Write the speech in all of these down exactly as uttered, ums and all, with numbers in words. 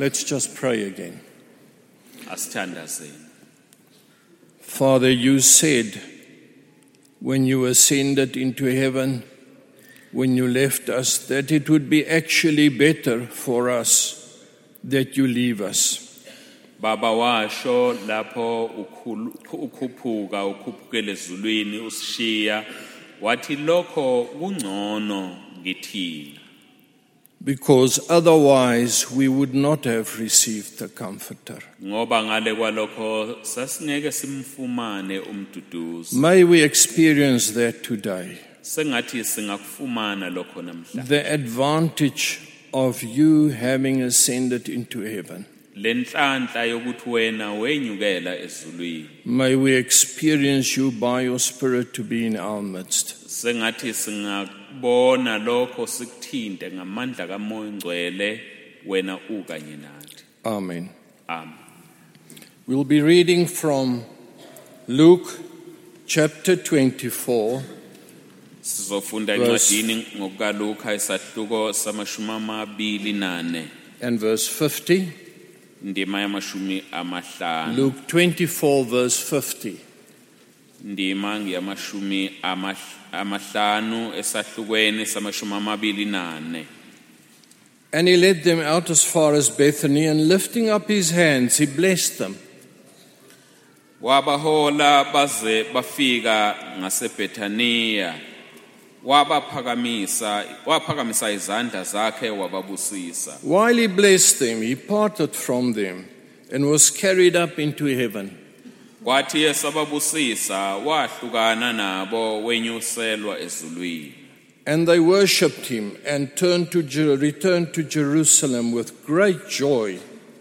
Let's just pray again. Asithandazeni. Father, you said when you ascended into heaven, when you left us, that it would be actually better for us that you leave us. Baba washo lapho ukhuphuka ukhuphukele ezulwini usishiya wathi lokho kungcono ngithina. Because otherwise we would not have received the Comforter. Ngoba ngale kwalokho sasingeke simfumane umduduzi. May we experience that today. Sengathi singakufumana lokho namhla. The advantage of you having ascended into heaven. Lenhlanhla yokuthi wena wenyukela ezulwini. May we experience you by your Spirit to be in our midst. Sengathi singabona lokho sikuthinte ngamandla kaMoya Ngcwele wena ukanye nathi. Amen. Amen. We'll be reading from Luke chapter twenty-four. Sizofunda encwadini ngokukaLuka isahluko samashumi amabili nane. And verse fifty. Ndima yamashumi amahlanu. Luke twenty-four verse fifty. Ndima ngiyamashumi amahlanu esahlukweni samashumi amabili nane. And he led them out as far as Bethany, and lifting up his hands, he blessed them. Wabahola baze bafika ngaseBethaniya. Wabaphakamisa waphakamisa izandla zakhe wababusisa. While he blessed them, he parted from them and was carried up into heaven. Kwathi esababusisa wahlukana nabo wenyuselwa ezulwini. And they worshipped him and turned to Jer- returned to Jerusalem with great joy.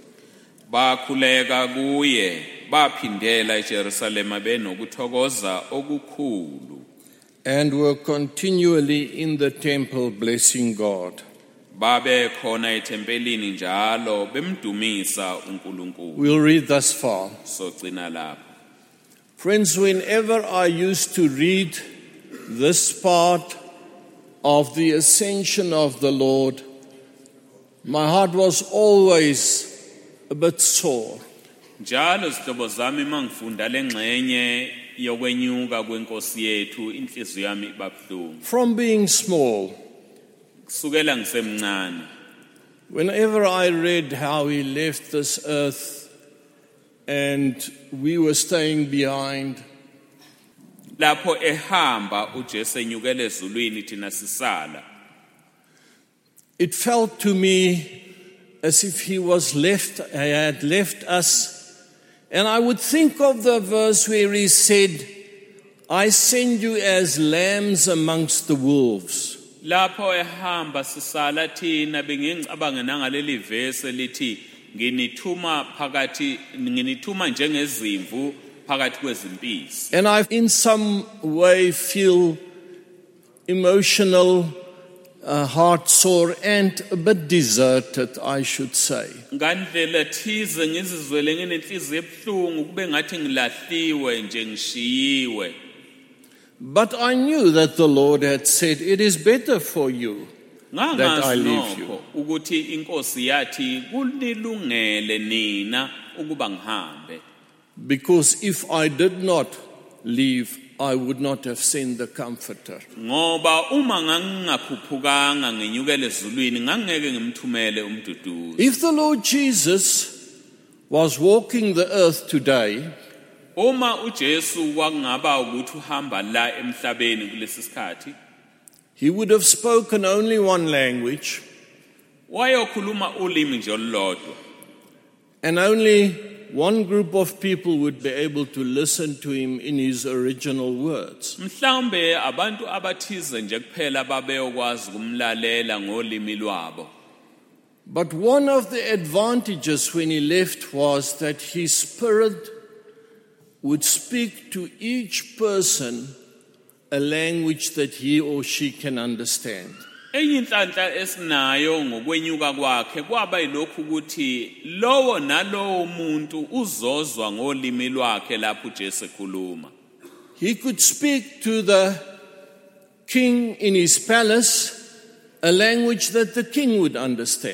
Bakhuleka kuye baphindela eJerusalema benokuthokoza okukhulu. And were continually in the temple blessing God. Babe khona ethempelini njalo bemdumisa uNkulunkulu. We'll read thus far. Sogcina lapho. Friends, whenever I used to read this part of the ascension of the Lord, my heart was always a bit sore. Njalo zihlobo zami mangifunda lengxenye yokwenyuka kwenkosi yethu inhliziyo yami ibabhlungu. From being small, Kusukela ngisemncane. whenever I read how he left this earth and we were staying behind, Lapho ehamba uJesu enyukela ezulwini thina sisala. it felt to me as if he was left, he had left us. And I would think of the verse where he said, I send you as lambs amongst the wolves. Lapho ehamba sisala thina bengicabanga nangaleli verse lithi nginithuma phakathi nginithuma njengezimvu phakathi kwezimpisi. And I in some way feel emotional, uh, heart sore and a bit deserted, I should say. Ngandlela thize ngizizwele nginenhliziyo ebhlungu kube ngathi ngilahliwe nje ngishiyiwe. But I knew that the Lord had said, it is better for you that I leave you. Ukuthi inkosi yathi kunilungele nina ukuba ngihambe. Because if I did not leave, I would not have sent the Comforter. Ngoba uma ngangingakhuphukanga ngenyukele ezulwini ngangeke ngimthumele umduduzi. If the Lord Jesus was walking the earth today, Uma uJesu kwangaba ukuthi uhamba la emhlabeni kulesi sikhathi, he would have spoken only one language, wayokhuluma ulimi nje olulodwa. and only one group of people would be able to listen to him in his original words. Mhlawumbe abantu abathize nje kuphela babeyokwazi kumlalela ngolimi lwabo. But one of the advantages when he left was that his spirit would speak to each person a language that he or she can understand. Enye inhlanhla esinayo ngokwenyuka kwakhe kwaba yilokhu ukuthi lowo nalowo muntu uzozwa ngolimi lwakhe lapho uJesu ekhuluma. He could speak to the king in his palace a language that the king would understand.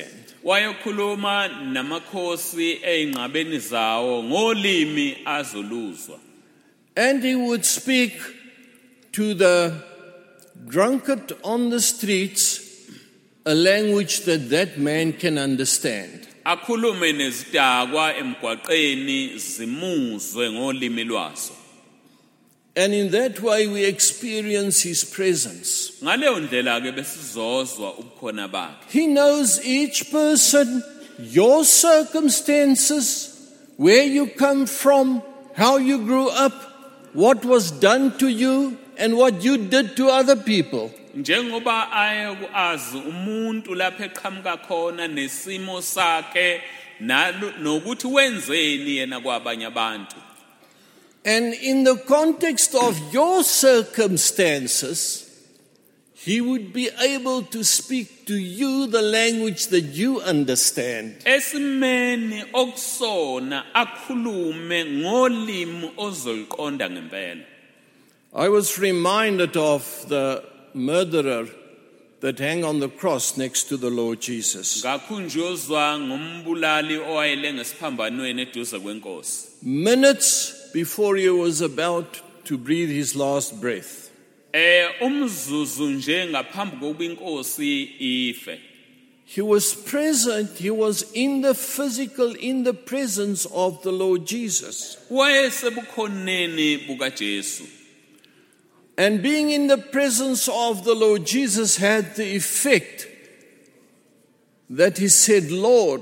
wayokhuluma namakhosi eyinqabeni zawo ngolimi azoluzwa. And he would speak to the drunkard on the streets a language that that man can understand. Akhulume nezidakwa emgwaqeni zimuzwe ngolimi lwaso. And in that way we experience his presence. Ngaleyo ndlela ke besizozwa ubukhona bakhe. He knows each person, your circumstances, where you come from, how you grew up, what was done to you, and what you did to other people. Njengoba ayazi umuntu lapha eqhamuka khona nesimo sakhe nokuthi wenzeni yena kwabanye abantu. And in the context of your circumstances, he would be able to speak to you the language that you understand. Esimeni okusona akhulume ngolimi ozoliqonda ngempela. I was reminded of the murderer that hung on the cross next to the Lord Jesus. Ngakhunjuzwa ngombulali owayele ngesiphambanweni eduze kwenkosi. Minutes before he was about to breathe his last breath. Eh umzuzu nje ngaphambi kokuba inkosi ife. He was present, he was in the physical, in the presence of the Lord Jesus. Wayesebukhoneni buka Jesu. And being in the presence of the Lord Jesus had the effect that he said, Lord,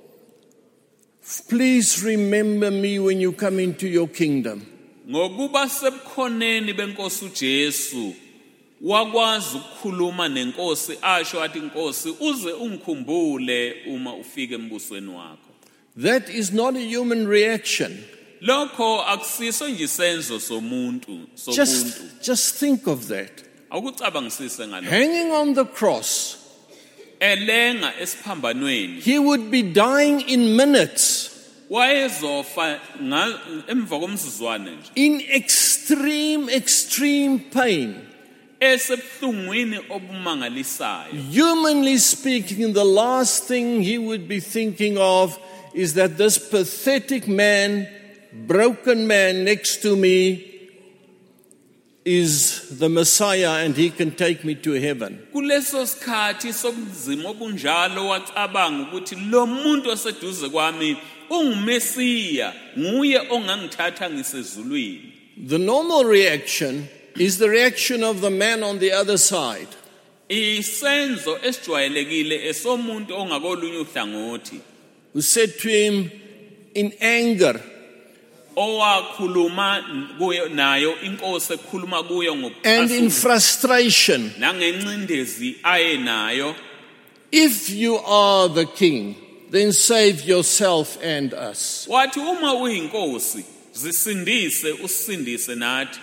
please remember me when you come into your kingdom. Ngokuba sebukhoneni benkosi uJesu wakwazi ukukhuluma nenkosi asho athi inkosi uze ungikhumbule uma ufike embusweni wakho. That is not a human reaction. Lokho akusiso nje isenzo somuntu sobuntu. Just, just think of that. Akucabangisise ngalokho. Hanging on the cross, elenga esiphambanweni. he would be dying in minutes. Wayezofa emva komzuzwana nje. In extreme, extreme pain. Esebuhlungwini obumangalisayo. Humanly speaking, the last thing he would be thinking of is that this pathetic man, broken man next to me is the Messiah and he can take me to heaven. Kuleso sikhathi sobunzima obunjalo wacabanga ukuthi lo muntu oseduze kwami ungumesiya nguye ongangithatha ngisezulwini. The normal reaction is the reaction of the man on the other side. Isenzo esijwayelekile esomuntu ongakolunye uhlangothi. Who said to him in anger, owakhuluma kuyo nayo inkosi ekhuluma kuyo and in ngokucasuka frustration, nangencindezi aye nayo, if you are the king, then save yourself and us. wathi uma uyinkosi zisindise usindise nathi.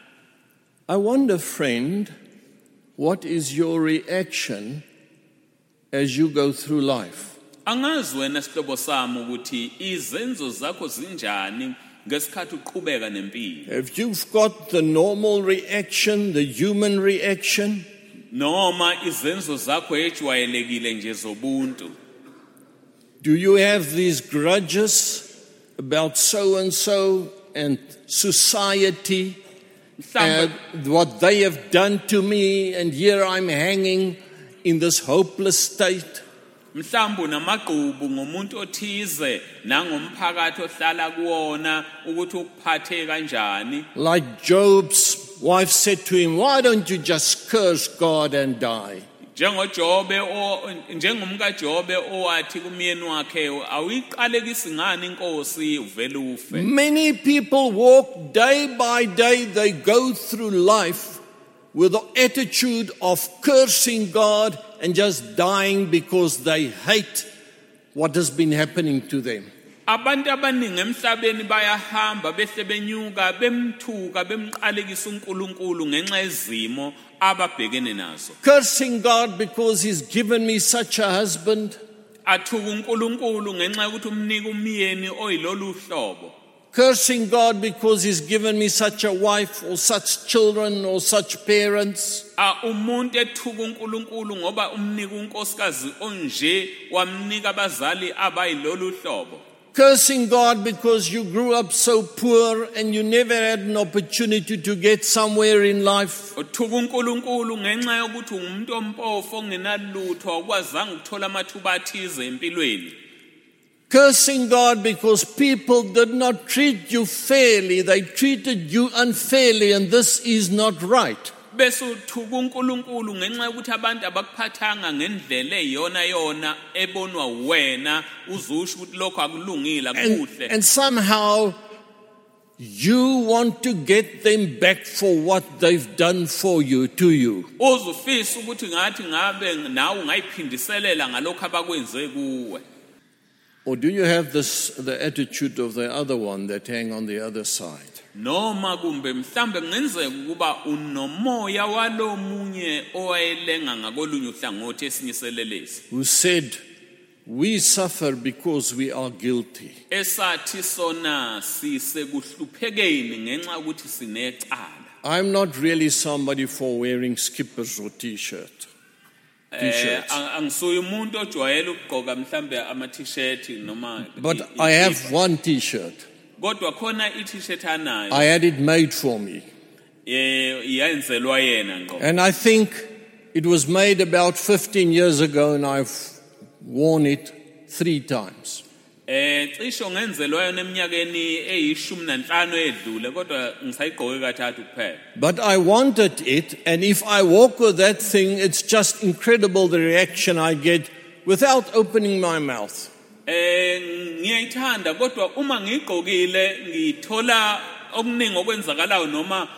I wonder, friend, what is your reaction as you go through life? Angazi wena sihlobo sami ukuthi izenzo zakho zinjani ngesikhathi uqhubeka nempilo. If you've got the normal reaction, the human reaction, Noma izenzo zakho ejwayelekile nje zobuntu. do you have these grudges about so and so and society and what they have done to me, and here I'm hanging in this hopeless state? Mhlambu namagqubu ngomuntu othize nangomphakathi ohlala kuona ukuthi ukuphathe kanjani. Like Job's wife said to him, why don't you just curse God and die? NjengoJobe o njengomka Jobe owathi kumyeni wakhe awuyiqalekisi ngani inkosi uvele ufe. Many people walk day by day, they go through life with the attitude of cursing God and just dying because they hate what has been happening to them. Abantu abaningi emhlabeni bayahamba behle benyuka bemthuka bemqalekisa uNkulunkulu ngenxa yezimo ababhekene nazo. Cursing God because he's given me such a husband. Athuka uNkulunkulu ngenxa yokuthi umnika umyeni oyilolu hlobo. cursing God because he's given me such a wife or such children or such parents. Ah, umuntu ethuka uNkulunkulu ngoba umnika unkosikazi onje wamnika abazali abayilolu hlobo. Cursing God because you grew up so poor and you never had an opportunity to get somewhere in life. Uthuka uNkulunkulu ngenxa yokuthi ungumuntu ompofu ongenalutho akwazanga ukuthola amathuba athize empilweni. Cursing God because people did not treat you fairly, they treated you unfairly, and this is not right. Bese uthuka uNkulunkulu ngenxa yokuthi abantu abakuphathanga ngendlela eyona yona ebonwa wena uzusho ukuthi lokho akulungile And, akuhle. and somehow you want to get them back for what they've done for you, to you. Uzufisa ukuthi ngathi ngabe nawe ungayiphindiselela ngalokho abakwenze kuwe. Or do you have this the attitude of the other one that hang on the other side? Noma kumbe mhlambe kungenzeka ukuba unomoya walomunye owayelenga ngakolunye uhlangothi esinyiselelezi. Who said, we suffer because we are guilty. Esathi sona sisekuhluphekeni ngenxa ukuthi sinecala. I'm not really somebody for wearing skippers or t-shirt. Eh T-shirts. angisuye umuntu ojwayele ukugqoka mhlambe ama t-shirt noma. But I have one t-shirt. Kodwa khona i-t-shirt anayo. I had it made for me. Eh iyenzelwa yena ngqo. And I think it was made about fifteen years ago and I've worn it three times. Eh cisho ngenzelwa yona eminyakeni eyishumi nanhlanu edlule kodwa ngisayigqoke kathathu kuphela. But I wanted it, and if I walk with that thing, it's just incredible the reaction I get without opening my mouth. Eh ngiyayithanda kodwa uma ngigqokile ngithola okuningi okwenzakalayo noma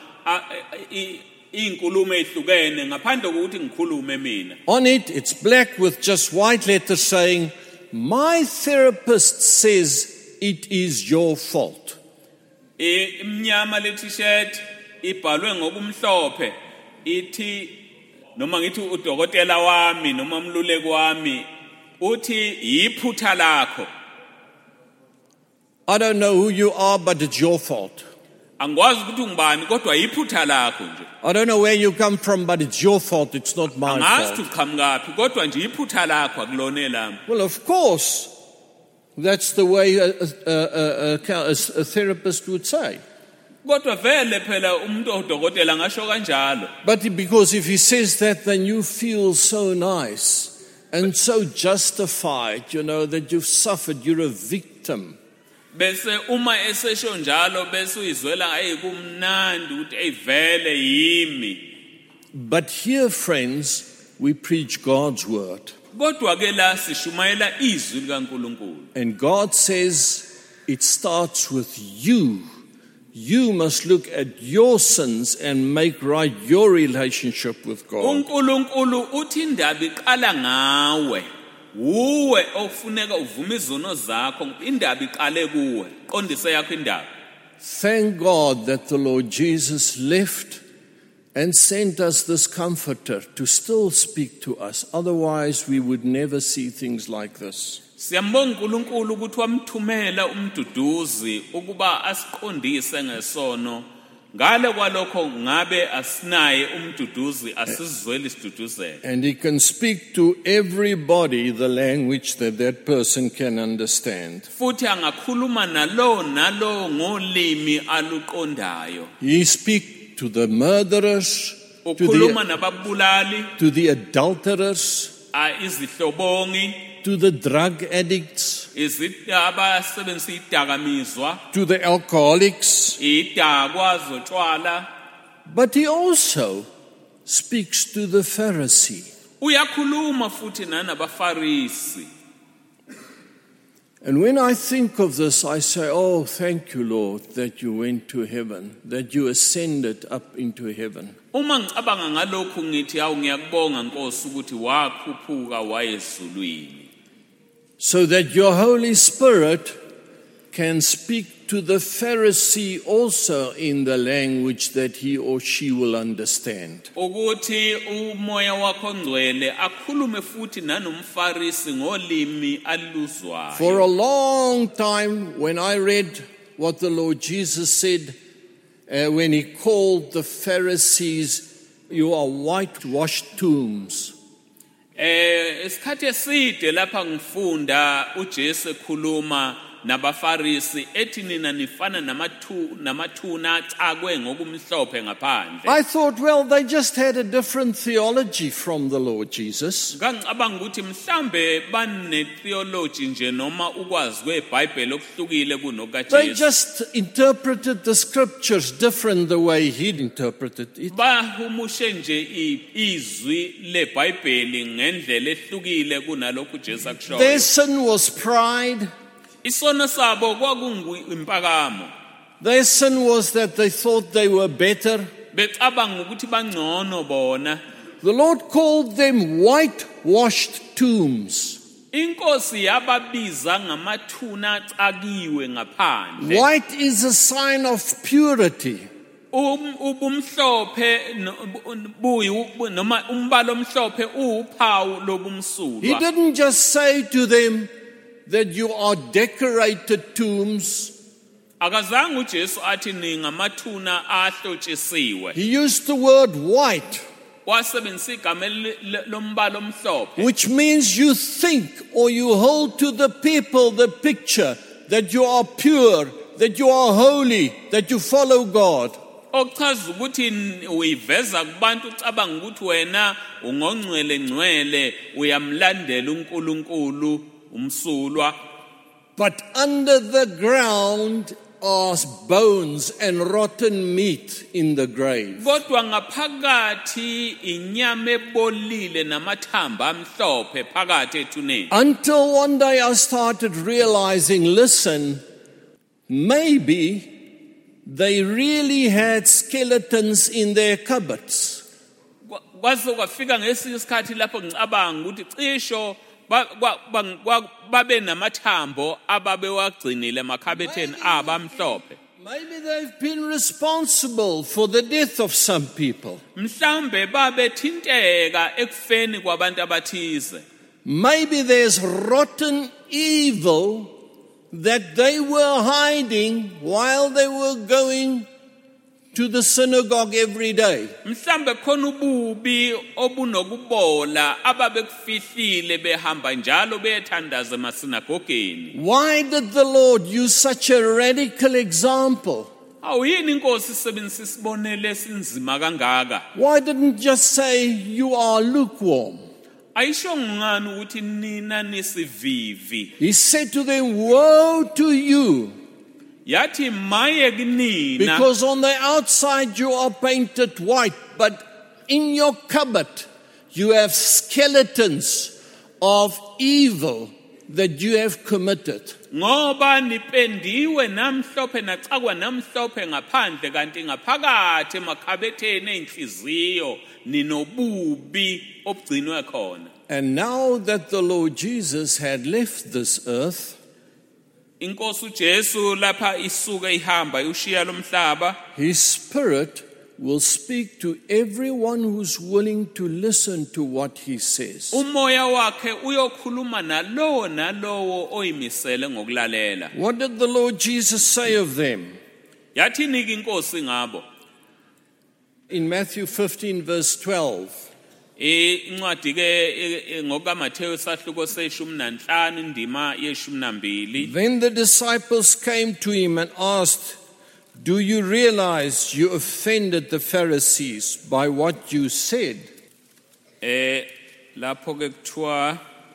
inkulumo ehlukene ngaphandle kokuthi ngikhulume mina. On it, it's black with just white letters saying, my therapist says it is your fault. Imnyama le t-shirt ibhalwe ngokumhlophe ithi noma ngithi udokotela wami noma umluleki wami uthi yiphutha lakho. I don't know who you are, but it's your fault. Angwazi ukuthi ungubani kodwa yiphutha lakho nje. I don't know where you come from, but it's your fault, it's not my Angazi fault. uqhamukapi kodwa nje yiphutha lakho akulone lami. Well, of course, that's the way a, a, a, a, a therapist would say. Kodwa vele phela umuntu odokotela ngasho kanjalo. But because if he says that, then you feel so nice and so justified, you know, that you've suffered, you're a victim. Bese uma esesho njalo bese uyizwela ayikumnandi ukuthi ayivele yimi. But here, friends, we preach God's word. Kodwa ke la sishumayela izwi likaNkulunkulu. And God says it starts with you. You must look at your sins and make right your relationship with God. uNkulunkulu uthi indaba iqala ngawe. Uwe ofuneka uvume izono zakho indaba iqale kuwe. Qondise yakho indaba. Thank God that the Lord Jesus left and sent us this comforter to still speak to us. Otherwise, we would never see things like this. Siyambonga uNkulunkulu ukuthi wamthumela umduduzi ukuba asiqondise ngesono. Ngale kwalokho ngabe asinaye umduduzi asizwele isiduduzelo. And he can speak to everybody the language that that person can understand. Futhi angakhuluma nalo nalo ngolimi aluqondayo. He speaks to the murderers, to Ukhuluma the, nababulali, to the adulterers, izihlobongi, to the drug addicts, abasebenzisa idakamizwa, to the alcoholics. idakwa zotshwala. But he also speaks to the Pharisee. Uyakhuluma futhi nanabafarisi. And when I think of this, I say, oh, thank you, Lord, that you went to heaven, that you ascended up into heaven. Uma ngicabanga ngalokhu ngithi awu ngiyakubonga Nkosi ukuthi wakhuphuka wayezulwini. So that your Holy Spirit can speak to the Pharisee also in the language that he or she will understand. Ukuthi umoya wakho ngcwele akhulume futhi nanomfarisi ngolimi aluzwayo. For a long time, when I read what the Lord Jesus said uh, when he called the Pharisees, you are whitewashed tombs. Eh isikhathi eside lapha ngifunda uJesu ekhuluma nabafarisi ethi nina nifana namathu namathuna acakwe ngokumhlophe ngaphandle. I thought, well, they just had a different theology from the Lord Jesus. Ngicabanga ukuthi mhlambe bane theology nje noma ukwazi kweBhayibheli okuhlukile kunokaJesu. They just interpreted the scriptures different the way he'd interpreted it. Bahumushe nje izwi leBhayibheli ngendlela ehlukile kunalokho Jesu akushoyo. Their sin was pride. Isono sabo kwakungimpakamo. Their sin was that they thought they were better. Becabanga ukuthi bangcono bona. The Lord called them whitewashed tombs. Inkosi yababiza ngamathuna acakiwe ngaphandle. White is a sign of purity. Um ubumhlophe buyi noma umbala omhlophe uphawu lobumsulwa. He didn't just say to them that you are decorated tombs. Akazange uJesu athi ningamathuna ahlotshisiwe. He used the word white, wasebenzisa igama lombala omhlophe, which means you think or you hold to the people the picture that you are pure, that you are holy, that you follow God. okuchaza ukuthi uyiveza kubantu ucabanga ukuthi wena ungongcwele ngcwele uyamlandela uNkulunkulu umsulwa. But under the ground are bones and rotten meat in the grave. Kodwa ngaphakathi inyama ebolile namathamba amhlophe phakathi ethuneni. Until one day I started realizing, listen, maybe they really had skeletons in their cupboards. Kwaze kwafika ngesinye isikhathi lapho ngicabanga ukuthi cisho babe namathambo ababewagcinile emakhabetheni abamhlophe. Maybe they've been responsible for the death of some people. Mhlambe babethinteka ekufeni kwabantu abathize. Maybe there's rotten evil that they were hiding while they were going to the synagogue every day. Mhlambe khona ububi obunokubola ababekufihlile behamba njalo bethandaza emasinagogeni. Why did the Lord use such a radical example? Awuyini inkosi isebenzisa isibonelo esinzima kangaka? Why didn't just say you are lukewarm? Ayisho ngani ukuthi nina nisivivi? He said to them, woe to you. Yathi maye kunina. Because on the outside you are painted white, but in your cupboard you have skeletons of evil that you have committed. Ngoba nipendiwe namhlophe nacakwa namhlophe ngaphandle kanti ngaphakathi emakhabetheni enhliziyo ninobubi obugcinwe khona. And now that the Lord Jesus had left this earth, Inkosi uJesu lapha isuka ihamba ushiya lomhlaba, His Spirit will speak to everyone who's willing to listen to what He says. umoya wakhe uyokhuluma nalowo nalowo oyimisele ngokulalela. What did the Lord Jesus say of them? Yathini ke inkosi ngabo? In Matthew fifteen verse twelve, Incwadi ke ngokaMathewu sahluko seshumi nanhlanu indima yeshumi nambili. then the disciples came to Him and asked, do you realize you offended the Pharisees by what you said? Eh lapho ke kuthiwa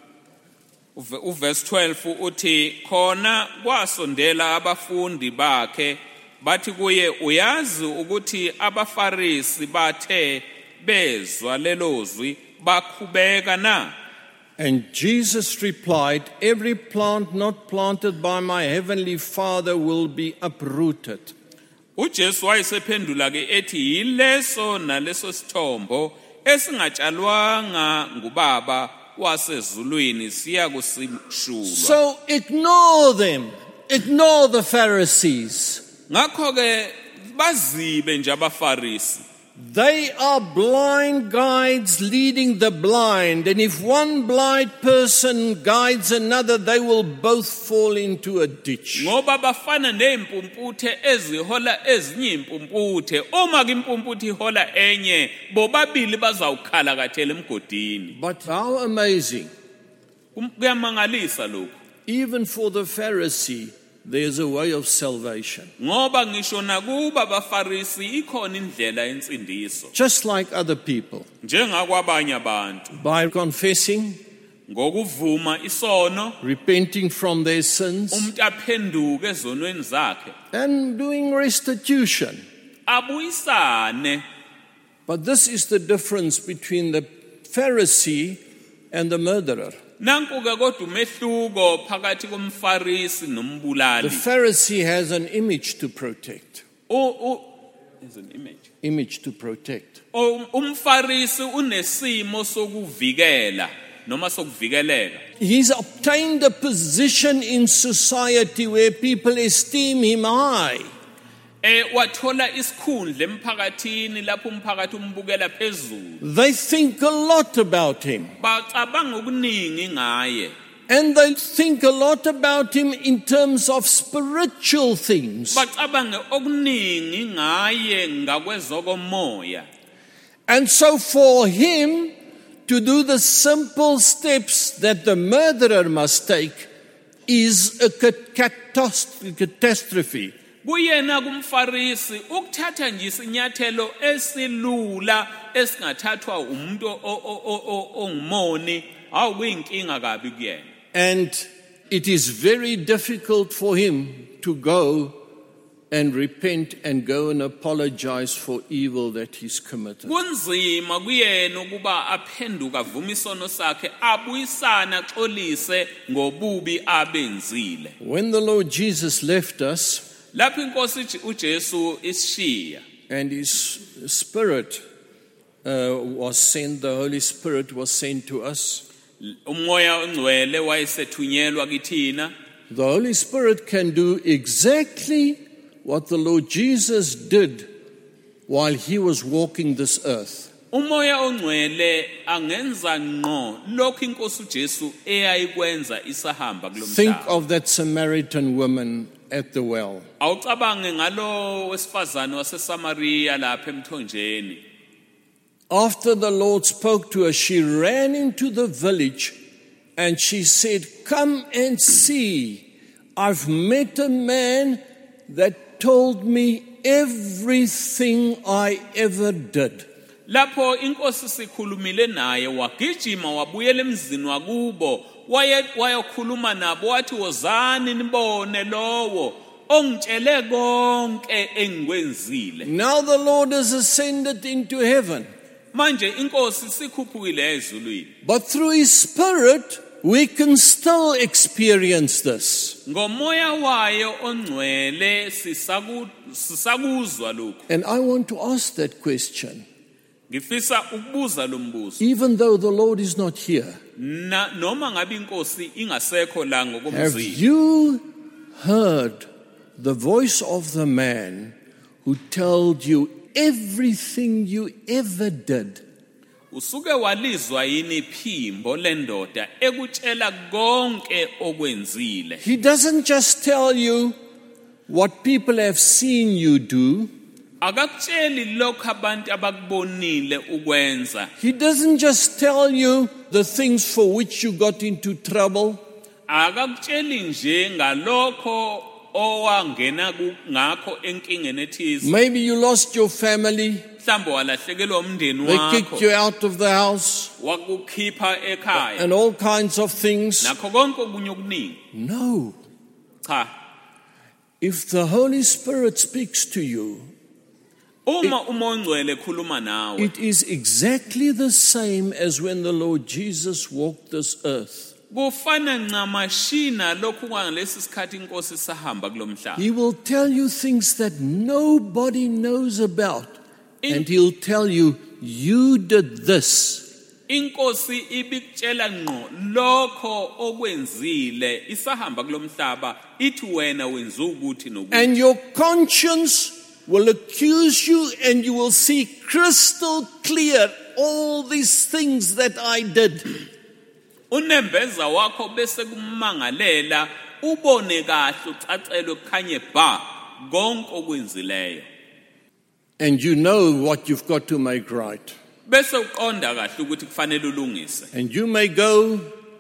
uverse twelve uthi khona kwasondela abafundi bakhe bathi kuye uyazi ukuthi abaFarisi bathe bezwa lelozwi bakhubeka na? And Jesus replied, every plant not planted by my heavenly Father will be uprooted. uJesu wayesephendula ke ethi yileso naleso sithombo esingatshalwanga ngubaba wasezulwini siya kusishulwa. So ignore them. Ignore the Pharisees. Ngakho ke bazibe nje abaFarisi They are blind guides leading the blind, and if one blind person guides another, they will both fall into a ditch. Ngoba bafana neimpumputhe ezihola ezinye impumputhe. Uma impumputhe ihola enye, bobabili bazawukhala kathele emgodini. But how amazing. Kuyamangalisa lokho. Even for the Pharisee, there's a way of salvation. Ngoba ngisho nakuba abafarisi ikhona indlela yensindiso. Just like other people. Njengakwabanye abantu. By confessing, ngokuvuma isono, repenting from their sins, umuntu aphenduke ezonweni zakhe, and doing restitution. Abuyisane. But this is the difference between the Pharisee and the murderer. Nanku-ke kodwa umehluko phakathi komfarisi nombulali. The Pharisee has an image to protect. O is an image. Image to protect. Umfarisi unesimo sokuvikela noma sokuvikeleka. He's obtained a position in society where people esteem him high. Eh wathola isikhundla emphakathini lapho umphakathi umbukela phezulu. They think a lot about him. Bacabanga okuningi ngaye. And they think a lot about him in terms of spiritual things. Bacabanga okuningi ngaye ngakwezokomoya. And so for him to do the simple steps that the murderer must take is a catastrophe. Kuyena kumfarisi ukuthatha nje isinyathelo esilula esingathathwa umuntu ongumoni awuyinkinga kabi kuyena. And it is very difficult for him to go and repent and go and apologize for evil that he's committed. Kunzima kuyena ukuba aphenduka avume isono sakhe abuyisana axolise ngobubi abenzile. When the Lord Jesus left us, lapho inkosi uJesu ishiya, and his spirit uh, was sent, the Holy Spirit was sent to us. Umoya ongcwele wayesethunyelwa kithina. The Holy Spirit can do exactly what the Lord Jesus did while he was walking this earth. Umoya ongcwele angenza ngqo lokho inkosi uJesu eyayikwenza isahamba kulomhlaba. Think of that Samaritan woman at the well. Awucabange ngalo wesifazane waseSamaria lapha emthonjeni. After the Lord spoke to her, she ran into the village and she said, "Come and see. I've met a man that told me everything I ever did." Lapho inkosi sikhulumile naye wagijima wabuyela emzini wakubo wayokhuluma nabo wathi wozani nibone lowo ongitshele konke engikwenzile. Now the Lord has ascended into heaven. Manje inkosi sikhuphukile ezulwini. But through his spirit we can still experience this. Ngomoya wayo ongcwele sisakuzwa lokho. And I want to ask that question. Ngifisa ukubuza lo mbuzo. Even though the Lord is not here, Na noma ngabe inkosi ingasekho la have ngokomzini. you heard the voice of the man who told you everything you ever did? Usuke walizwa yini iphimbo lendoda ekutshela konke okwenzile. He doesn't just tell you what people have seen you do. Akakutsheli lokho abantu abakubonile ukwenza. He doesn't just tell you the things for which you got into trouble. Akakutsheli nje ngalokho owangena ngakho enkingeni ethize. Maybe you lost your family. Mhlawumbe walahlekelwa umndeni They wakho. kicked you out of the house Wakukhipha ekhaya. and all kinds of things. Nakho konke okunye okuningi. No. Cha. If the Holy Spirit speaks to you, Uma umoya ongcwele ekhuluma nawe. it is exactly the same as when the Lord Jesus walked this earth. Kufana ncamashina lokhu kwangalesi sikhathi inkosi sahamba kulomhlaba. He will tell you things that nobody knows about. And he'll tell you, you did this. Inkosi ibikutshela ngqo lokho okwenzile isahamba kulomhlaba ithi wena wenza ukuthi nokuthi. And your conscience will accuse you, and you will see crystal clear all these things that I did. Unembeza wakho bese kumangalela ubone kahle ucacele kukhanye ba konke okwenzileyo. And you know what you've got to make right. Bese uqonda kahle ukuthi kufanele ulungise. And you may go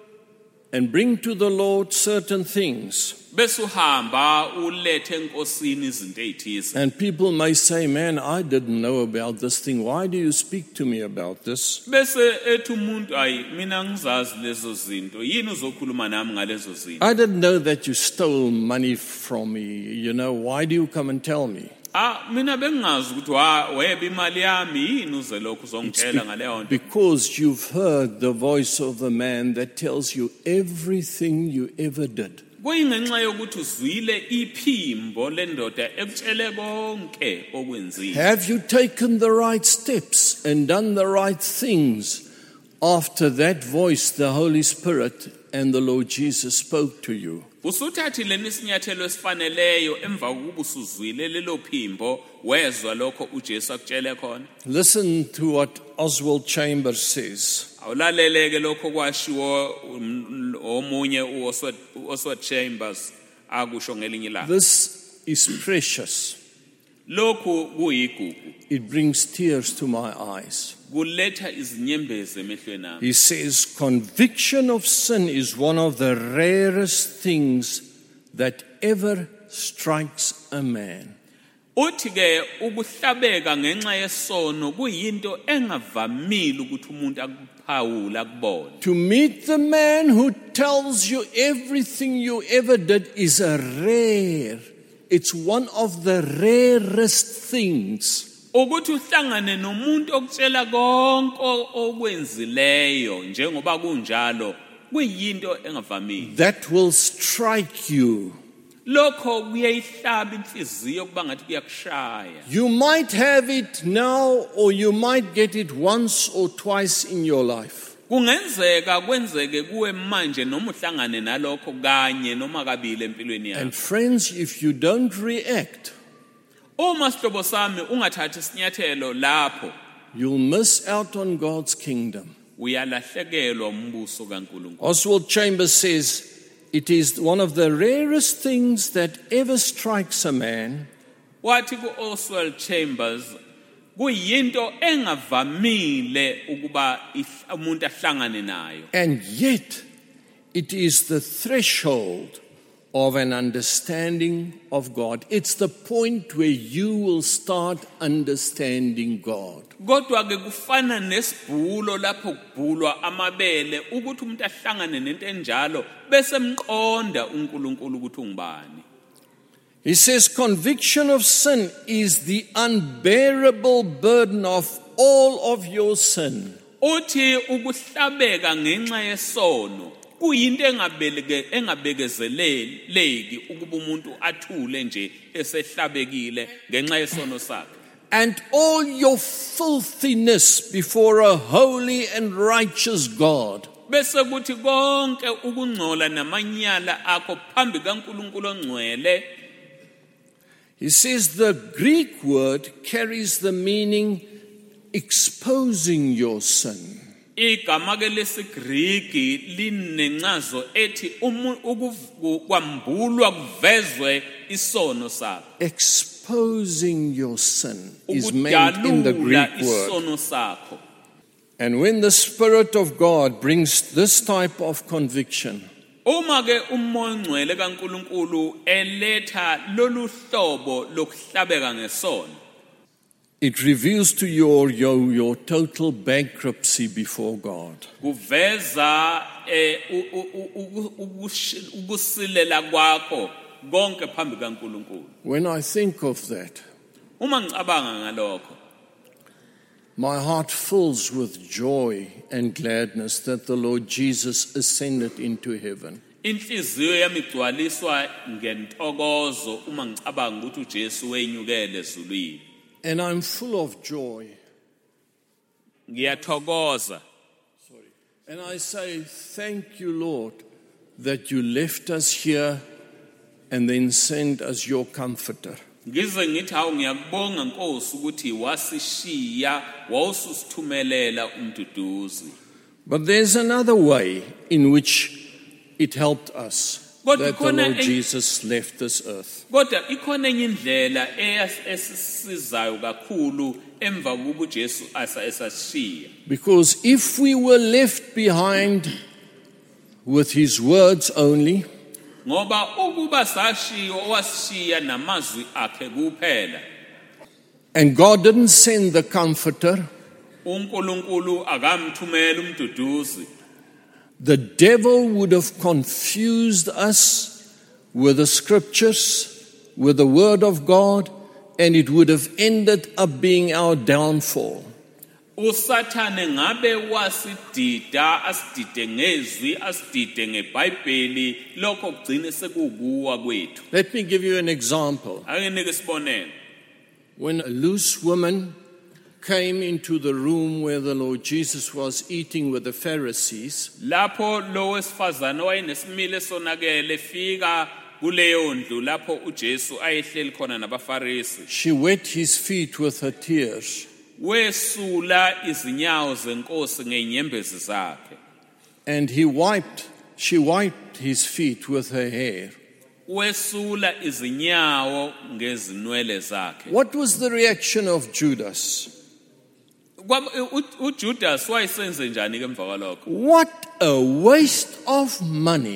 and bring to the Lord certain things. Bese uhamba ulethe enkosini izinto ezithize. And people may say, man, I didn't know about this thing. Why do you speak to me about this? Bese ethi umuntu ayi mina ngizazi lezo zinto. Yini uzokhuluma nami ngalezo zinto? I didn't know that you stole money from me. You know, why do you come and tell me? Ah mina bengazi ukuthi wa weba imali yami yini uze lokho uzongitshela ngaleyo nto. Because you've heard the voice of the man that tells you everything you ever did. Kuyingenxa yokuthi uzwile iphimbo lendoda ekutshele konke okwenzile. Have you taken the right steps and done the right things after that voice, the Holy Spirit and the Lord Jesus spoke to you? Usuthathile nesinyathelo esifaneleyo emva kokuba usuzwile lelo phimbo wezwa lokho uJesu akutshele khona. Listen to what Oswald Chambers says. Awulaleleke lokho kwashiwo omunye uOswald uOswald Chambers akusho ngelinye ilanga. This is precious. Lokhu kuyigugu. It brings tears to my eyes. Kuletha izinyembezi emehlweni ami. He says, conviction of sin is one of the rarest things that ever strikes a man. Uthi ke ukuhlabeka ngenxa yesono kuyinto engavamile ukuthi umuntu akuphawula akubone. To meet the man who tells you everything you ever did is a rare. It's one of the rarest things. Ukuthi uhlangane nomuntu okutshela konke okwenzileyo njengoba kunjalo kuyinto engavamile. That will strike you. Lokho kuyayihlaba inhliziyo kuba ngathi kuyakushaya. You might have it now, or you might get it once or twice in your life. Kungenzeka kwenzeke kuwe manje noma uhlangane nalokho kanye noma kabili empilweni yakho. And friends, if you don't react, uma sihlobo sami ungathathi isinyathelo lapho, you'll miss out on God's kingdom. uyalahlekelwa umbuso kaNkulunkulu. Oswald Chambers says, it is one of the rarest things that ever strikes a man Wathi kuOswald Chambers kuyinto engavamile ukuba umuntu ahlangane nayo. and yet it is the threshold of an understanding of God. It's the point where you will start understanding God. Kodwa ke kufana nesibhulo lapho kubhulwa amabele ukuthi umuntu ahlangane nento enjalo bese emqonda uNkulunkulu ukuthi ungubani. He says conviction of sin is the unbearable burden of all of your sin. Uthi ukuhlabeka ngenxa yesono kuyinto engabeleke engabekezeleleki ukuba umuntu athule nje esehlabekile ngenxa yesono sakhe. And all your filthiness before a holy and righteous God. Bese kuthi konke ukungcola namanyala akho phambi kaNkulunkulu ongcwele. He says the Greek word carries the meaning exposing your sin. Igama ke lesiGriki linencazo ethi ukwambulwa kuvezwe isono sakho. Exposing your sin is meant in the Greek word. Isono sakho. And when the Spirit of God brings this type of conviction, Uma ke umoya ongcwele kaNkulunkulu eletha lolu hlobo lokuhlabeka ngesono, it reveals to you your, your, your total bankruptcy before God. kuveza eh, ukusilela kwakho konke phambi kaNkulunkulu. When I think of that, Uma ngicabanga ngalokho, my heart fills with joy and gladness that the Lord Jesus ascended into heaven. inhliziyo yami igcwaliswa ngentokozo uma ngicabanga ukuthi uJesu wenyukele ezulwini. And I'm full of joy. Ngiyathokoza. And I say, thank you, Lord, that you left us here and then sent us your comforter. ngize ngithi hawu ngiyakubonga Nkosi ukuthi wasishiya wawususithumelela umduduzi. But there's another way in which it helped us Kodwa that the ikhona Lord en- Jesus left this earth. Kodwa ikhona enye indlela eyas- esisizayo kakhulu emva kokuba uJesu asa esashiya. Because if we were left behind with his words only, Ngoba ukuba sashiya owasishiya namazwi akhe kuphela, and God didn't send the Comforter, uNkulunkulu akamthumela umduduzi, the devil would have confused us with the scriptures, with the word of God, and it would have ended up being our downfall. uSathane ngabe wasidida asidide ngezwi asidide ngeBhayibheli lokho kugcine sekukuwa kwethu. Let me give you an example. Ake nike isibonelo. When a loose woman came into the room where the Lord Jesus was eating with the Pharisees, Lapho lo wesifazane wayenesimilo sonakele fika kuleyo ndlu lapho uJesu ayehleli khona nabaFarisi. she wet his feet with her tears. Wesula izinyawo zeNkosi ngeinyembezi zakhe. And he wiped, she wiped his feet with her hair. Wesula izinyawo ngezinwele zakhe. What was the reaction of Judas? Kwab- u- uJudas wayesenze njani ke emva kwalokho? What a waste of money.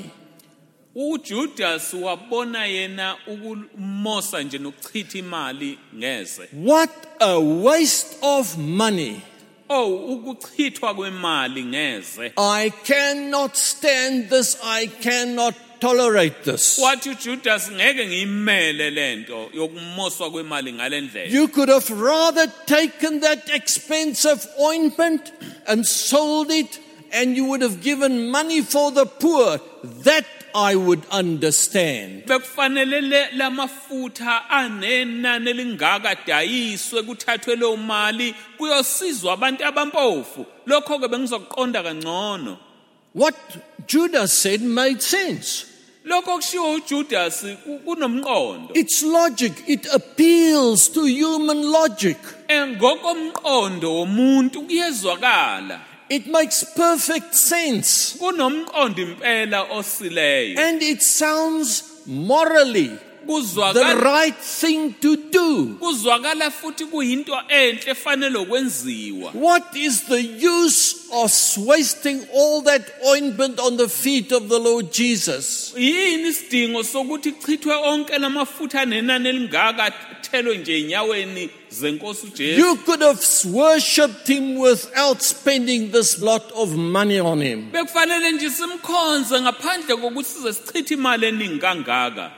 uJudas wabona yena ukumosa nje nokuchitha imali ngeze. What a waste of money. Oh, ukuchithwa kwemali ngeze. I cannot stand this. I cannot tolerate this. Wathi uJudas ngeke ngiyimele lento yokumoswa kwemali ngalendlela. You could have rather taken that expensive ointment and sold it, and you would have given money for the poor. That I would understand. Bekufanele le- lamafutha anenani elingaka dayiswe kuthathwe lo mali kuyosizwa abantu abampofu. Lokho ke bengizokuqonda kangcono. What Judas said made sense. Lokho kushiwo uJudas ku- kunomqondo. It's logic. It appeals to human logic. Ngokomqondo womuntu kuyezwakala. It makes perfect sense. Kunomqondo impela osileyo. And it sounds morally the Kuzwakala right thing to do. kuzwakala futhi kuyinto enhle efanele ukwenziwa. What is the use of wasting all that ointment on the feet of the Lord Jesus? Yini isidingo sokuthi chithwe onke lamafutha nenani elingaka thelwe nje enyaweni zenkosi uJesu? You could have worshipped him without spending this lot of money on him. Bekufanele nje simkhonze ngaphandle kokuthi size sichithe imali eningi kangaka.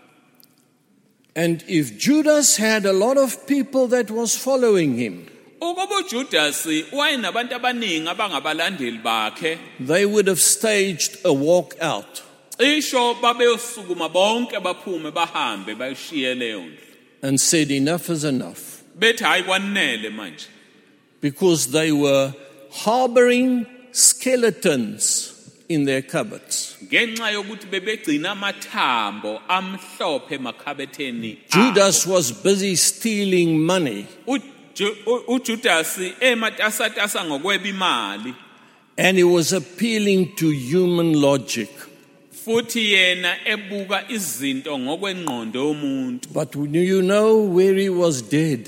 And if Judas had a lot of people that was following him, Ukuba uJudas wayenabantu abaningi abangabalandeli bakhe, they would have staged a walk out. isho babeyosukuma bonke baphume bahambe bayishiye leyo ndlu. And said enough is enough, Bethi hayi kwanele manje. because they were harboring skeletons in their cupboards. Ngenxa yokuthi bebegcina amathambo amhlophe emakhabetheni. Judas was busy stealing money, Uju- u- uJudas ematasatasa ngokweba imali and he was appealing to human logic. futhi yena ebuka izinto ngokwengqondo yomuntu. But do you know where he was dead?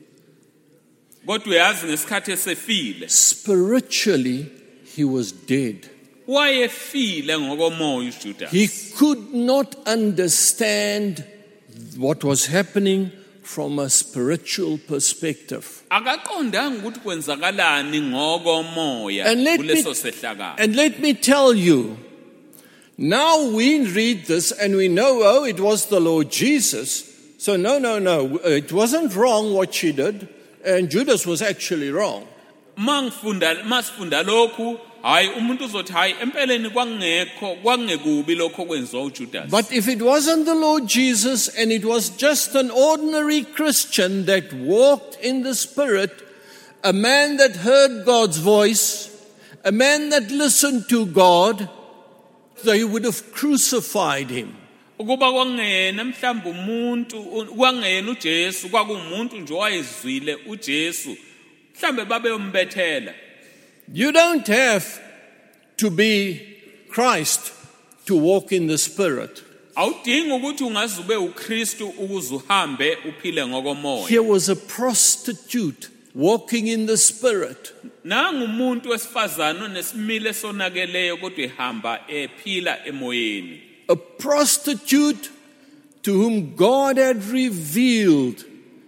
Kodwa uyazi ngesikhathi esefile. Spiritually, he was dead. Wayefile ngokomoya uJudas. He could not understand what was happening from a spiritual perspective. Akaqondanga ukuthi kwenzakalani ngokomoya And let me, kuleso sehlakalo. and let me tell you, now we read this and we know, oh, it was the Lord Jesus. So no, no, no, it wasn't wrong what she did. And Judas was actually wrong. Mangifunda masifunda lokhu hayi umuntu uzothi hayi empeleni kwangekho kwangekubi lokho kwenziwa uJudas. But if it wasn't the Lord Jesus and it was just an ordinary Christian that walked in the Spirit, a man that heard God's voice, a man that listened to God, they would have crucified him. ukuba kwangena mhlawumbe umuntu kwangena uJesu kwakumuntu nje owayezwile uJesu mhlawumbe babeyombethela. You don't have to be Christ to walk in the Spirit. Awudingi ukuthi ungaze ube uKristu ukuze uhambe uphile ngokomoya. Here was a prostitute walking in the Spirit. Nangumuntu wesifazana onesimile sonakeleyo kodwa ehamba ephila emoyeni. A prostitute to whom God had revealed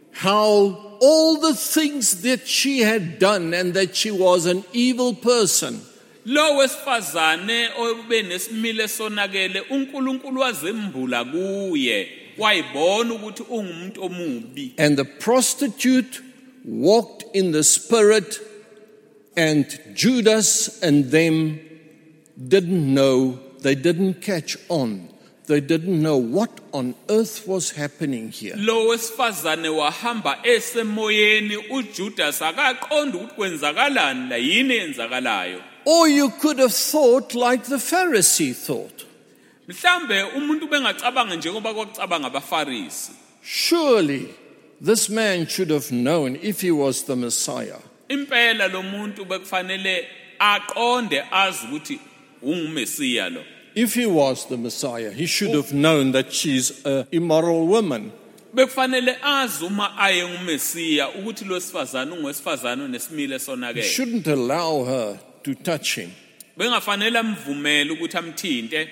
how all the things that she had done and that she was an evil person. Lo wesifazane obenesimile sonakele uNkulunkulu wazembula kuye wayibona ukuthi ungumuntu omubi. And the prostitute walked in the Spirit, and Judas and them didn't know, they didn't catch on. They didn't know what on earth was happening here. Lo wesifazane wahamba esemoyeni uJudas akaqonda ukuthi kwenzakalani la yini enzakalayo. Or you could have thought like the Pharisee thought. Mhlambe umuntu bengacabanga njengoba kwakucabanga abaFarisi. Surely this man should have known if he was the Messiah. Impela lo muntu bekufanele aqonde azi ukuthi ungumesiya lo. If he was the Messiah, he should have known that she's an immoral woman. Bekufanele azi uma aye ngumesiya ukuthi lo sifazana ungowesifazana onesimile He sonakele. shouldn't allow her to touch him. Bengafanele amvumele ukuthi amthinte.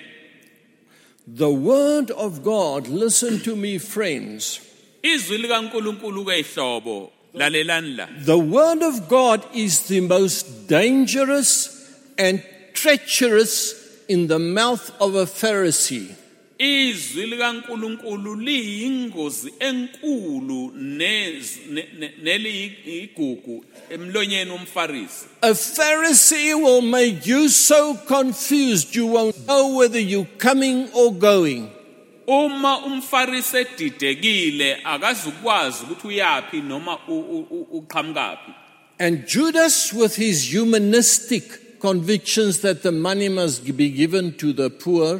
The word of God, listen to me, friends. Izwi likaNkulunkulu kuyihlobo lalelani la. The word of God is the most dangerous and treacherous in the mouth of a Pharisee. Izwi likaNkulunkulu liyingozi enkulu neliyigugu emlonyeni womfarisi. A Pharisee will make you so confused you won't know whether you're coming or going. Uma umfarisi edidekile akazukwazi ukuthi uyapi noma uqhamukapi. And Judas, with his humanistic convictions that the money must be given to the poor,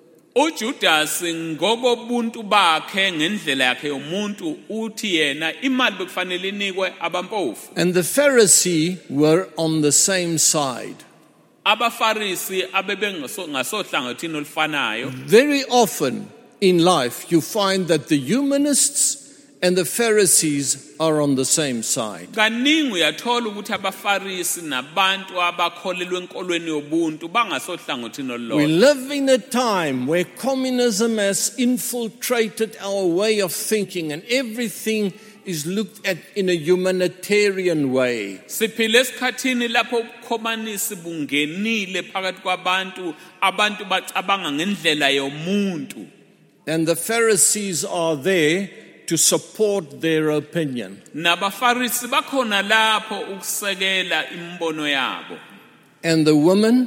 uJudas ngokobuntu bakhe ngendlela yakhe yomuntu uthi yena imali bekufanele inikwe abampofu. and the Pharisee were on the same side. Abafarisi abebengasohlangothini olufanayo. Very often in life you find that the humanists and the Pharisees are on the same side. Kaningi uyathola ukuthi abafarisi nabantu abakholelwa enkolweni yobuntu bangasohlangothini We olulodwa. live in a time where communism has infiltrated our way of thinking and everything is looked at in a humanitarian way. Siphile esikhathini lapho ubukhomanisi bungenile phakathi kwabantu, abantu bacabanga ngendlela yomuntu. And the Pharisees are there to support their opinion. Nabafarisi bakhona lapho ukusekela imbono yabo. And the woman,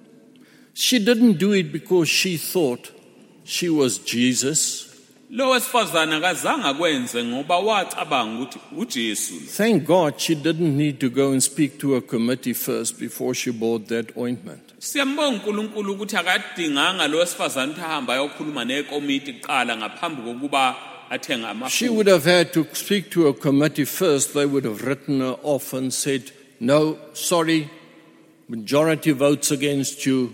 she didn't do it because she thought she was Jesus. Lo wesifazana kazange kwenze ngoba wacabanga ukuthi uJesu. Thank God she didn't need to go and speak to a committee first before she bought that ointment. Siyambonga uNkulunkulu ukuthi akadinganga lo wesifazana ukuthi ahamba ayokhuluma nekomiti kuqala ngaphambi kokuba athenga amafutha. She would have had to speak to a committee first. They would have written her off and said, no, sorry, majority votes against you.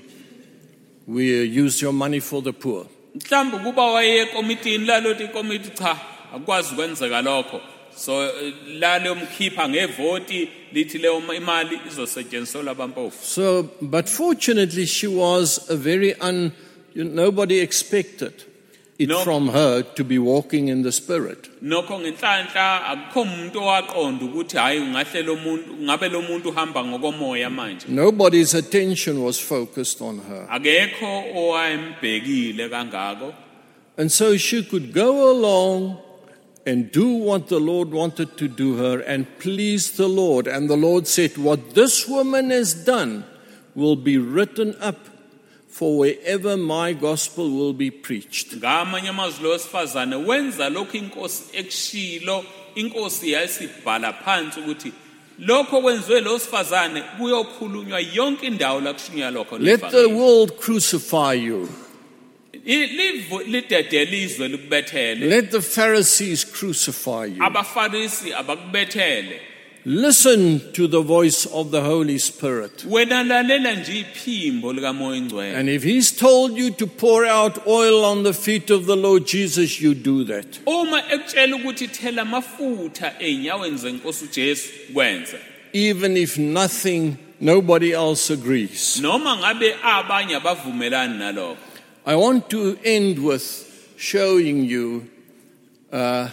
We use your money for the poor. Mhlawumbe kuba waye ekomitini lalothi ikomiti cha akwazi kwenzeka lokho. So la leyo mkhipha ngevoti lithi leyo imali izosetshenziselwa abampofu. So, but fortunately she was a very un, nobody expected it No. from her to be walking in the Spirit. Nokho ngenhlanhla akukho umuntu owaqonda ukuthi hayi ngahle lo muntu ngabe lo muntu uhamba ngokomoya manje. Nobody's attention was focused on her. Akekho owayembhekile kangako. And so she could go along and do what the Lord wanted to do her and please the Lord. And the Lord said, what this woman has done will be written up for wherever my gospel will be preached. Ngamanye amazwi lo wesifazane wenza lokho inkosi ekushilo, inkosi yasibhala phansi ukuthi lokho kwenziwe lo wesifazane kuyokhulunywa yonke indawo la kushunywa lokho. Let the world crucify you. Ilivu lidedelizwe likubethele. Let the Pharisees crucify you. Abafarisi abakubethele. Listen to the voice of the Holy Spirit. Wena lalela nje iphimbo likaMoya Ingcwele. And if he's told you to pour out oil on the feet of the Lord Jesus, you do that. Uma ekutshela ukuthi thela amafutha einyaweni zenkosi uJesu kwenza. Even if nothing, nobody else agrees. Noma ngabe abanye abavumelani nalokho. I want to end with showing you uh,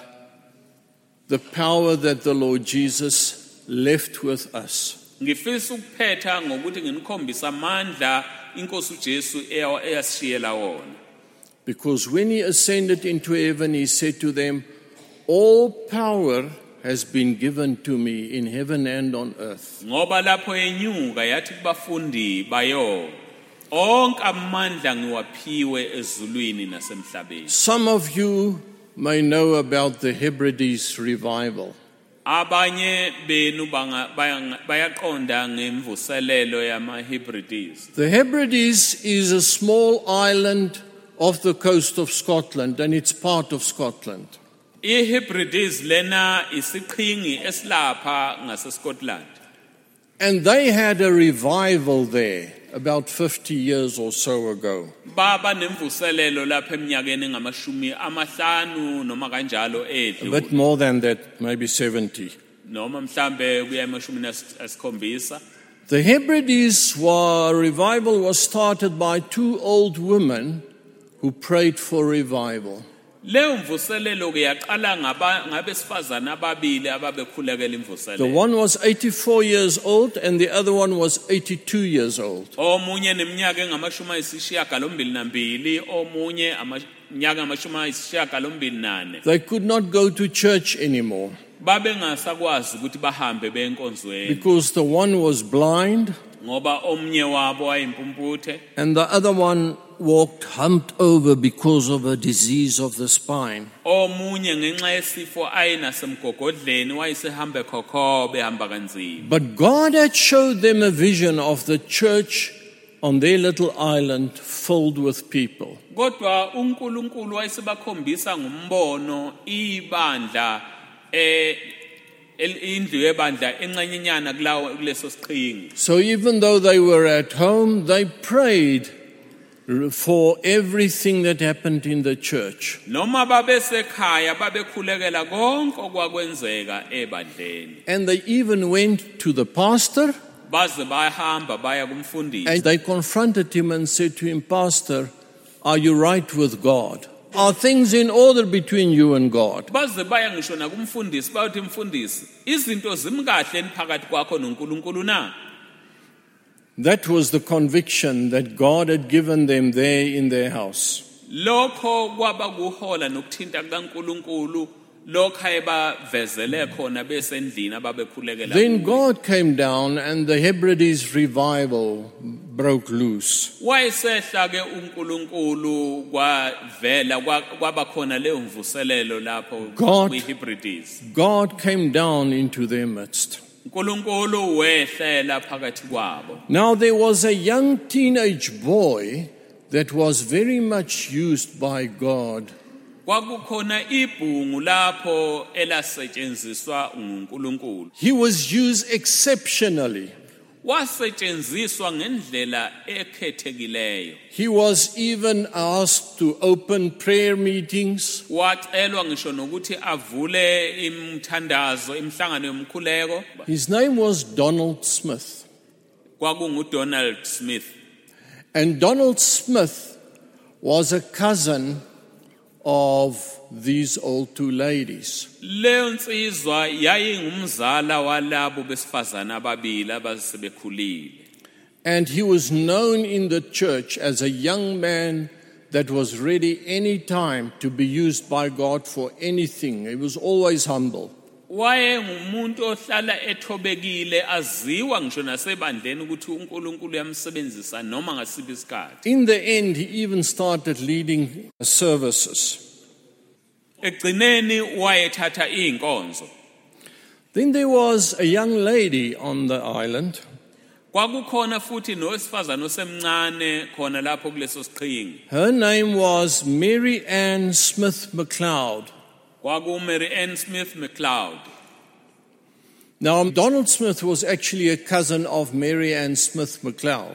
the power that the Lord Jesus left with us. Ngifisa ukuphetha ngokuthi nginikhombisa amandla inkosi uJesu eyasishiyela wona. Because when he ascended into heaven, he said to them, all power has been given to me in heaven and on earth. Ngoba lapho enyuka yathi kubafundi bayo onke amandla ngiwaphiwe ezulwini nasemhlabeni. Some of you may know about the Hebrides revival. Abanye benu bayaqonda ngemvuselelo yamaHebrides. The Hebrides is a small island off the coast of Scotland, and it's part of Scotland. IHebrides lena isiqhingi esilapha ngaseScotland. And they had a revival there about fifty years or so ago. Baba nemvuselelo lapha eminyakeni ngamashumi amahlanu noma kanjalo A edlule. bit more than that, maybe seventy. Noma mhlambe kuya emashumi esikhombisa. The Hebrides war revival was started by two old women who prayed for revival. Leyo mvuselelo ke yaqala ngaba ngabesifazana ababili ababekhulekela The imvuselelo. one was eighty-four years old and the other one was eighty-two years old. Omunye neminyaka engamashumi ayisishiyagalombili nambili, omunye amanyaka amashumi ayisishiyagalombili nane. They could not go to church anymore Babe ngasakwazi ukuthi bahambe benkonzweni because the one was blind ngoba omnye wabo wayimpumputhe and the other one walked humped over because of a disease of the spine. omunye ngenxa yesifo ayinasemgogodleni wayesehambe khokhobe ehamba kanzima. But God had showed them a vision of the church on their little island filled with people. Kodwa uNkulunkulu wayesebakhombisa ngumbono ibandla eh indlu yebandla enqanyenyana kulawo kuleso siqhingi. So even though they were at home, they prayed for everything that happened in the church. Noma babesekhaya babekhulekela konke okwakwenzeka ebandleni. And they even went to the pastor Baze bayahamba baya kumfundisi. and they confronted him and said to him, Pastor, are you right with God? Are things in order between you and God? Baze baya ngisho nakumfundisi bayothi mfundisi izinto zimkahle phakathi kwakho noNkulunkulu na. That was the conviction that God had given them there in their house. Lokho kwaba kuhola nokuthinta kaNkulunkulu lokho ayebavezele khona besendlini ababekhulekela. Then God came down and the Hebrides revival broke loose. Wayesehla ke uNkulunkulu kwavela kwaba khona leyo mvuselelo lapho God- kwiHebrides. God came down into their midst. uNkulunkulu wehlela phakathi kwabo. Now there was a young teenage boy that was very much used by God. Kwakukhona ibhungu lapho elasetshenziswa uNkulunkulu. He was used exceptionally. Wasetshenziswa ngendlela ekhethekileyo. He was even asked to open prayer meetings. Wacelwa ngisho nokuthi avule imthandazo imihlangano yomkhuleko. His name was Donald Smith. KwakunguDonald Smith. And Donald Smith was a cousin of these old two ladies. Leyo nsizwa yayingumzala walabo besifazana ababili abasebekhulile. And he was known in the church as a young man that was ready any time to be used by God for anything. He was always humble. Wayengumuntu ohlala ethobekile aziwa ngisho nasebandleni ukuthi uNkulunkulu yamsebenzisa noma ngasiphi isikhathi. In the end, he even started leading services. Egcineni wayethatha inkonzo. Then there was a young lady on the island Kwakukhona futhi nowesifazana osemncane khona lapho kuleso siqhingi. Her name was Mary Ann Smith McLeod. Kwaku Mary Ann Smith McLeod. Now, Donald Smith was actually a cousin of Mary Ann Smith McLeod.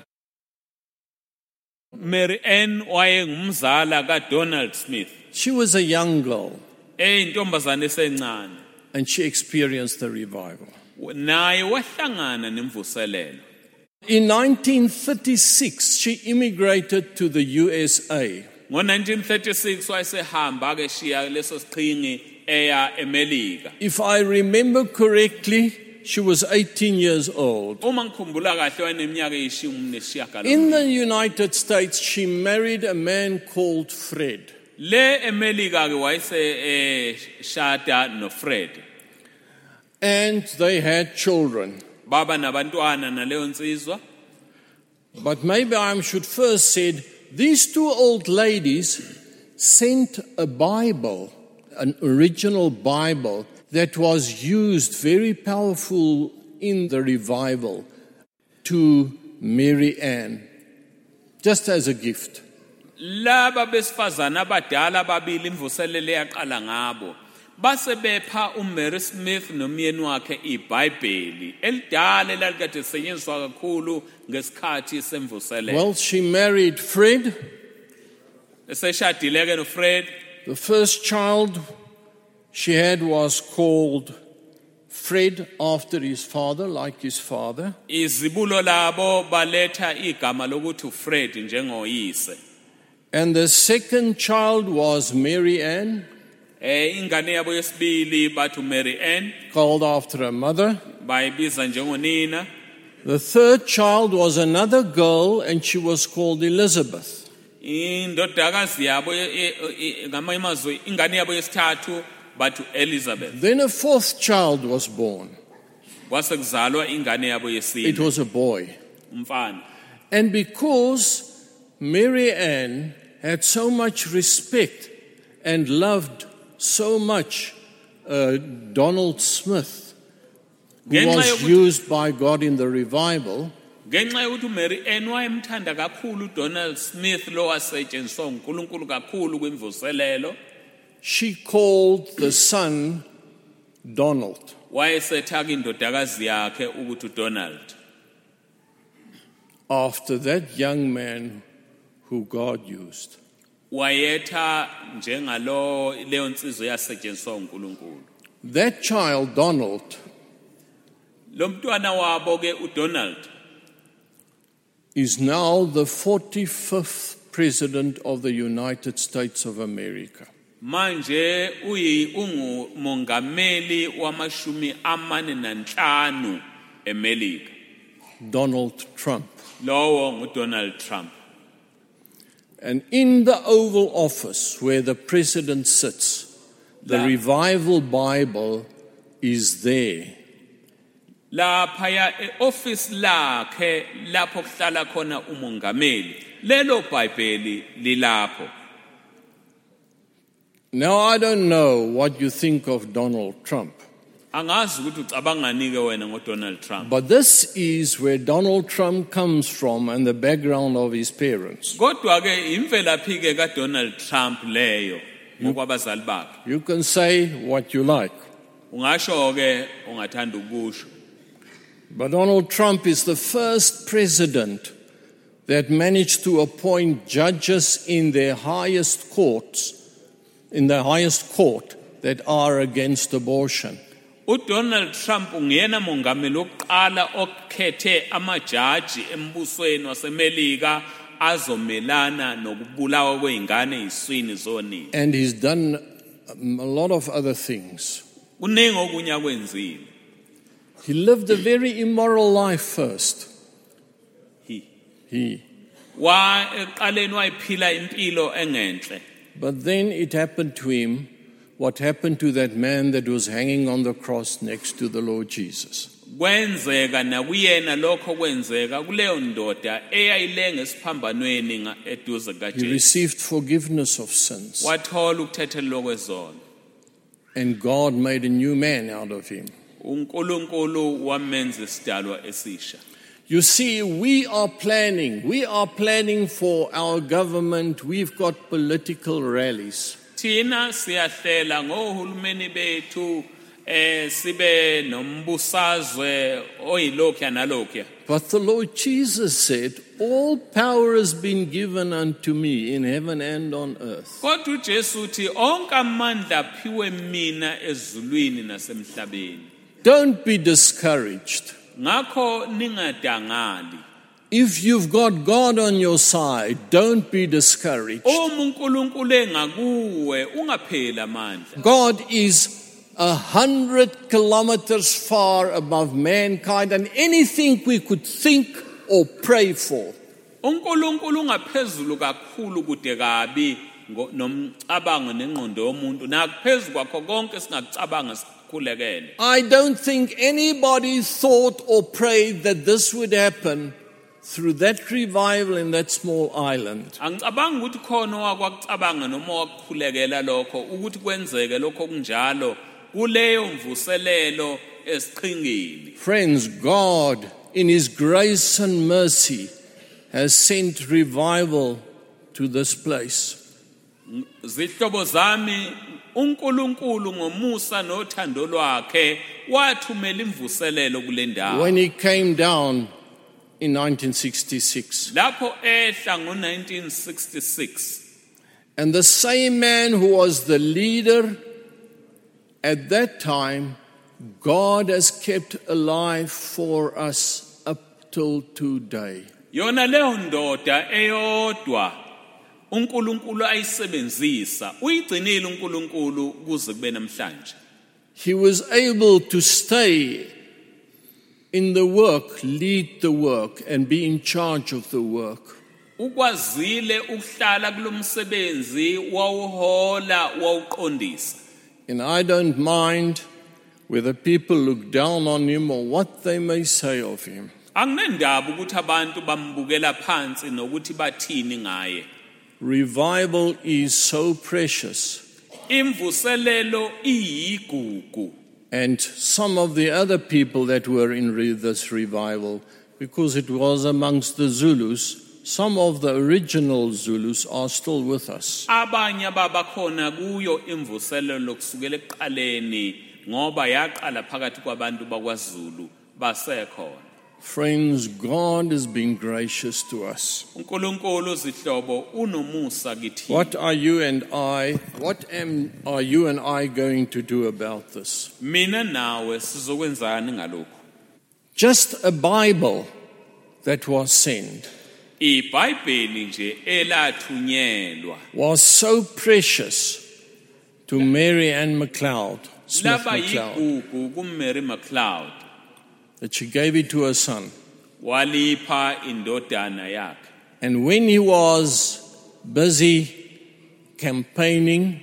Mary Ann wayengumzala kaDonald Smith. She was a young girl, Eyintombazane esencane. and she experienced the revival. Naye wahlangana nemvuselelo. In nineteen thirty-six, she immigrated to the U S A. Ngo-nineteen thirty-six wayesehamba ke shiya leso siqhingi eya eMelika. If I remember correctly, she was eighteen years old. Uma ngikhumbula kahle wayeneminyaka eyishumi nesishiyagalombili. In the United States, she married a man called Fred. Le eMelika ke wayese shada noFred. And they had children. Baba nabantwana naleyo nsizwa. But maybe I should first say, these two old ladies sent a Bible, an original Bible, that was used very powerful in the revival, to Mary Ann, just as a gift. Laba besifazana abadala babili imvuselelo yaqala ngabo. Base bepha uMary Smith nomyeni wakhe iBhayibheli elidala elalukade lisetyenziswa kakhulu ngesikhathi semvuselelo. Well, she married Fred. Eseshadile ke noFred. The first child she had was called Fred after his father, like his father. Izibulo labo baletha igama lokuthi uFred njengoyise. And the second child was Mary Ann, Eh ingane yabo yesibili bathu Mary Ann called after her mother. bayibiza njengonina. The third child was another girl, and she was called Elizabeth. Indodakazi yabo ngamanye amazwi ingane yabo yesithathu bathu Elizabeth. Then a fourth child was born. Kwase kuzalwa ingane yabo It yesine was a boy. umfana. And because Mary Ann had so much respect and loved so much uh, Donald Smith, who was used by God in the revival, Ngenxa yokuthi uMary Ann wayemthanda kakhulu uDonald Smith lo wasetshenziswa uNkulunkulu kakhulu kwimvuselelo. she called the son Donald. Wayesethaka indodakazi yakhe ukuthi uDonald. After that young man who God used. Wayetha njengalo leyo nsizwe yasetshenziswa uNkulunkulu. That child, Donald, Lo mntwana wabo ke uDonald is now the forty-fifth president of the United States of America. manje uyi ungumongameli wamashumi amane nanhlanu eMelika. Donald Trump. Lowo nguDonald Trump. And in the Oval Office where the president sits, the La- Revival Bible is there. Laphaya eoffice lakhe lapho kuhlala khona umongameli. Lelo Bhayibheli lilapho. Now, I don't know what you think of Donald Trump, Angazi ukuthi ucabangani ke wena ngoDonald Trump. but this is where Donald Trump comes from and the background of his parents. Kodwa ke imvelaphi ke kaDonald Trump leyo ngokwabazali bakhe. You can say what you like, Ungasho ke ungathanda ukusho. but Donald Trump is the first president that managed to appoint judges in their highest courts, in the highest court, that are against abortion. uDonald Trump ungiyena mongameli oqala okhethe amajaji embusweni waseMelika azomelana nokubulawa kweingane iswini zonini. And he's done um, a lot of other things. Kuningi okunye akwenzile. He lived a very immoral life first. He He. wa eqaleni wayiphila impilo engenhle. But then it happened to him what happened to that man that was hanging on the cross next to the Lord Jesus. Kwenzeka nakuyena lokho kwenzeka kuleyo ndoda eyayilenga esiphambanweni nga- eduze He kaJesu. received forgiveness of sins. Wathola ukuthethelwa kwezono. And God made a new man out of him. uNkulunkulu wamenza isidalwa esisha. You see, we are planning. We are planning for our government. We've got political rallies. Thina siyahlela ngohulumeni bethu eh sibe nombusazwe oyilokya nalokya. But the Lord Jesus said, all power has been given unto me in heaven and on earth. Kodwa uJesu uthi onke amandla aphiwe mina ezulwini nasemhlabeni. Don't be discouraged. Ngakho ningadangali. If you've got God on your side, don't be discouraged. Uma uNkulunkulu engakuwe ungapheli amandla. God is a hundred kilometers far above mankind and anything we could think or pray for. uNkulunkulu ungaphezulu kakhulu kude kabi nomcabango nengqondo yomuntu nakuphezulu kwakho konke singakucabanga sikhulekele. I don't think anybody thought or prayed that this would happen through that revival in that small island. Angicabanga ukuthi khona wakwakucabanga noma wakukhulekela lokho ukuthi kwenzeke lokho kunjalo kuleyo mvuselelo esiqhingini. Friends, God in His grace and mercy has sent revival to this place. Zihlobo zami uNkulunkulu ngomusa nothando lwakhe wathumela imvuselelo kule ndawo. When He came down in nineteen sixty-six. Lapho ehla ngo nineteen sixty-six. And the same man who was the leader at that time, God has kept alive for us up till today. Yona leyo ndoda eyodwa uNkulunkulu ayisebenzisa uyigcinile uNkulunkulu kuze kube namhlanje. He was able to stay in the work, lead the work, and be in charge of the work. Ukwazile ukuhlala kulomsebenzi wawuhola wawuqondisa. And I don't mind whether people look down on him or what they may say of him. Anginendaba ukuthi abantu bambukela phansi nokuthi bathini ngaye. Revival is so precious. Imvuselelo iyigugu. And some of the other people that were in re- this revival, because it was amongst the Zulus, some of the original Zulus are still with us. Abanye babakhona kuyo imvuselelo kusukela ekuqaleni ngoba yaqala phakathi kwabantu bakwaZulu basekhona. Friends, God has been gracious to us. uNkulunkulu zihlobo unomusa kithi. What are you and I, what am are you and I going to do about this? Mina nawe sizokwenzani ngalokho? Just a Bible that was sent iBhayibheli nje elathunyelwa was so precious to Mary Ann McLeod, Smith laba McLeod, yigugu kuMary McLeod that she gave it to her son. walipha indodana yakhe. And when he was busy campaigning,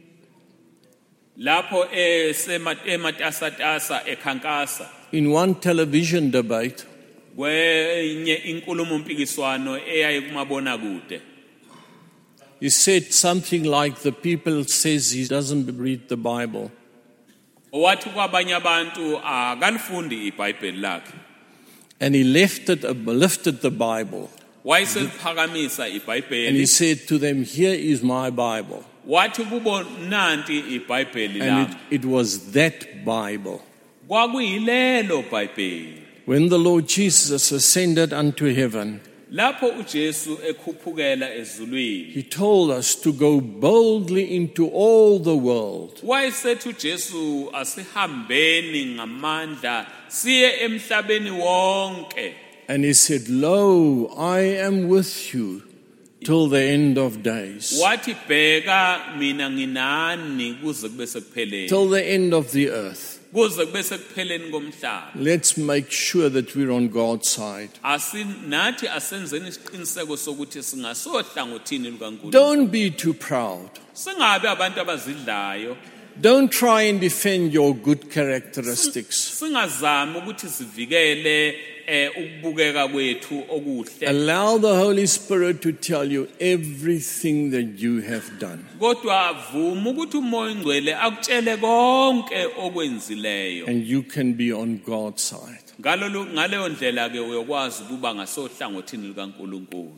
lapho ematasatasa ekhankasa in one television debate, kwenye inkulumo mpikiswano eyaye kumabona kude, he said something like, the people says he doesn't read the Bible. owathi kwabanye abantu akalifundi iBhayibheli lakhe. And he lifted, lifted the Bible. Wayeseliphakamisa And he iBhayibheli said to them, here is my Bible. wathi kubo nanti iBhayibheli And lami. it, it was that Bible. Kwakuyilelo Bhayibheli. When the Lord Jesus ascended unto heaven, Lapho uJesu ekhuphukela ezulwini, He told us to go boldly into all the world. wayesethi uJesu asihambeni ngamandla siye emhlabeni wonke. And He said, lo, I am with you till the end of days, Wathi bheka mina nginani kuze kube sekupheleni. till the end of the earth. Kuze kube sekupheleni komhlaba. Let's make sure that we're on God's side. Asinathi asenzeni isiqiniseko sokuthi singasohlangothini lukaNkulunkulu. Don't be too proud. Singabe abantu abazidlayo. Don't try and defend your good characteristics. Singazami ukuthi sivikele eh ukubukeka kwethu okuhle. Allow the Holy Spirit to tell you everything that you have done. Kodwa vuma ukuthi umoya ongcwele akutshele konke okwenzileyo. And you can be on God's side. Ngalolu ngaleyo ndlela ke uyokwazi ukuba ngasohlangothini likaNkuluNkulu.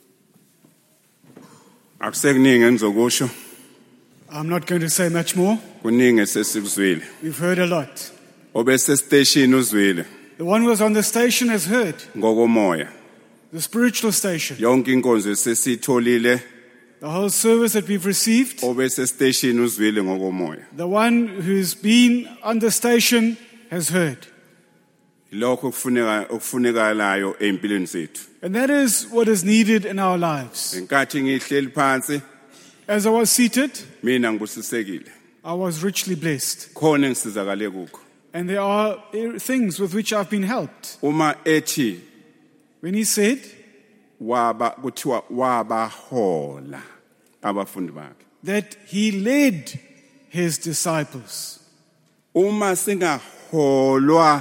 Akusekuningi engizokusho. I'm not going to say much more. Kuningi esesikuzwile. We've heard a lot. Obese station uzwile The one who was on the station has heard, ngokomoya. the spiritual station. Yonke inkonzo esesitholile The whole service that we've received. obese station uzwile ngokomoya. The one who's been on the station has heard. Lokho kufuneka okufunekalayo empilweni zethu. And that is what is needed in our lives. Enkathi ngihleli phansi As I was seated, mina ngibusisekile. I was richly blessed. Khona ngisizakale kukho. And there are things with which I've been helped. Uma ethi When he said waba kuthiwa wabahola abafundi bakhe. that he led his disciples. Uma singaholwa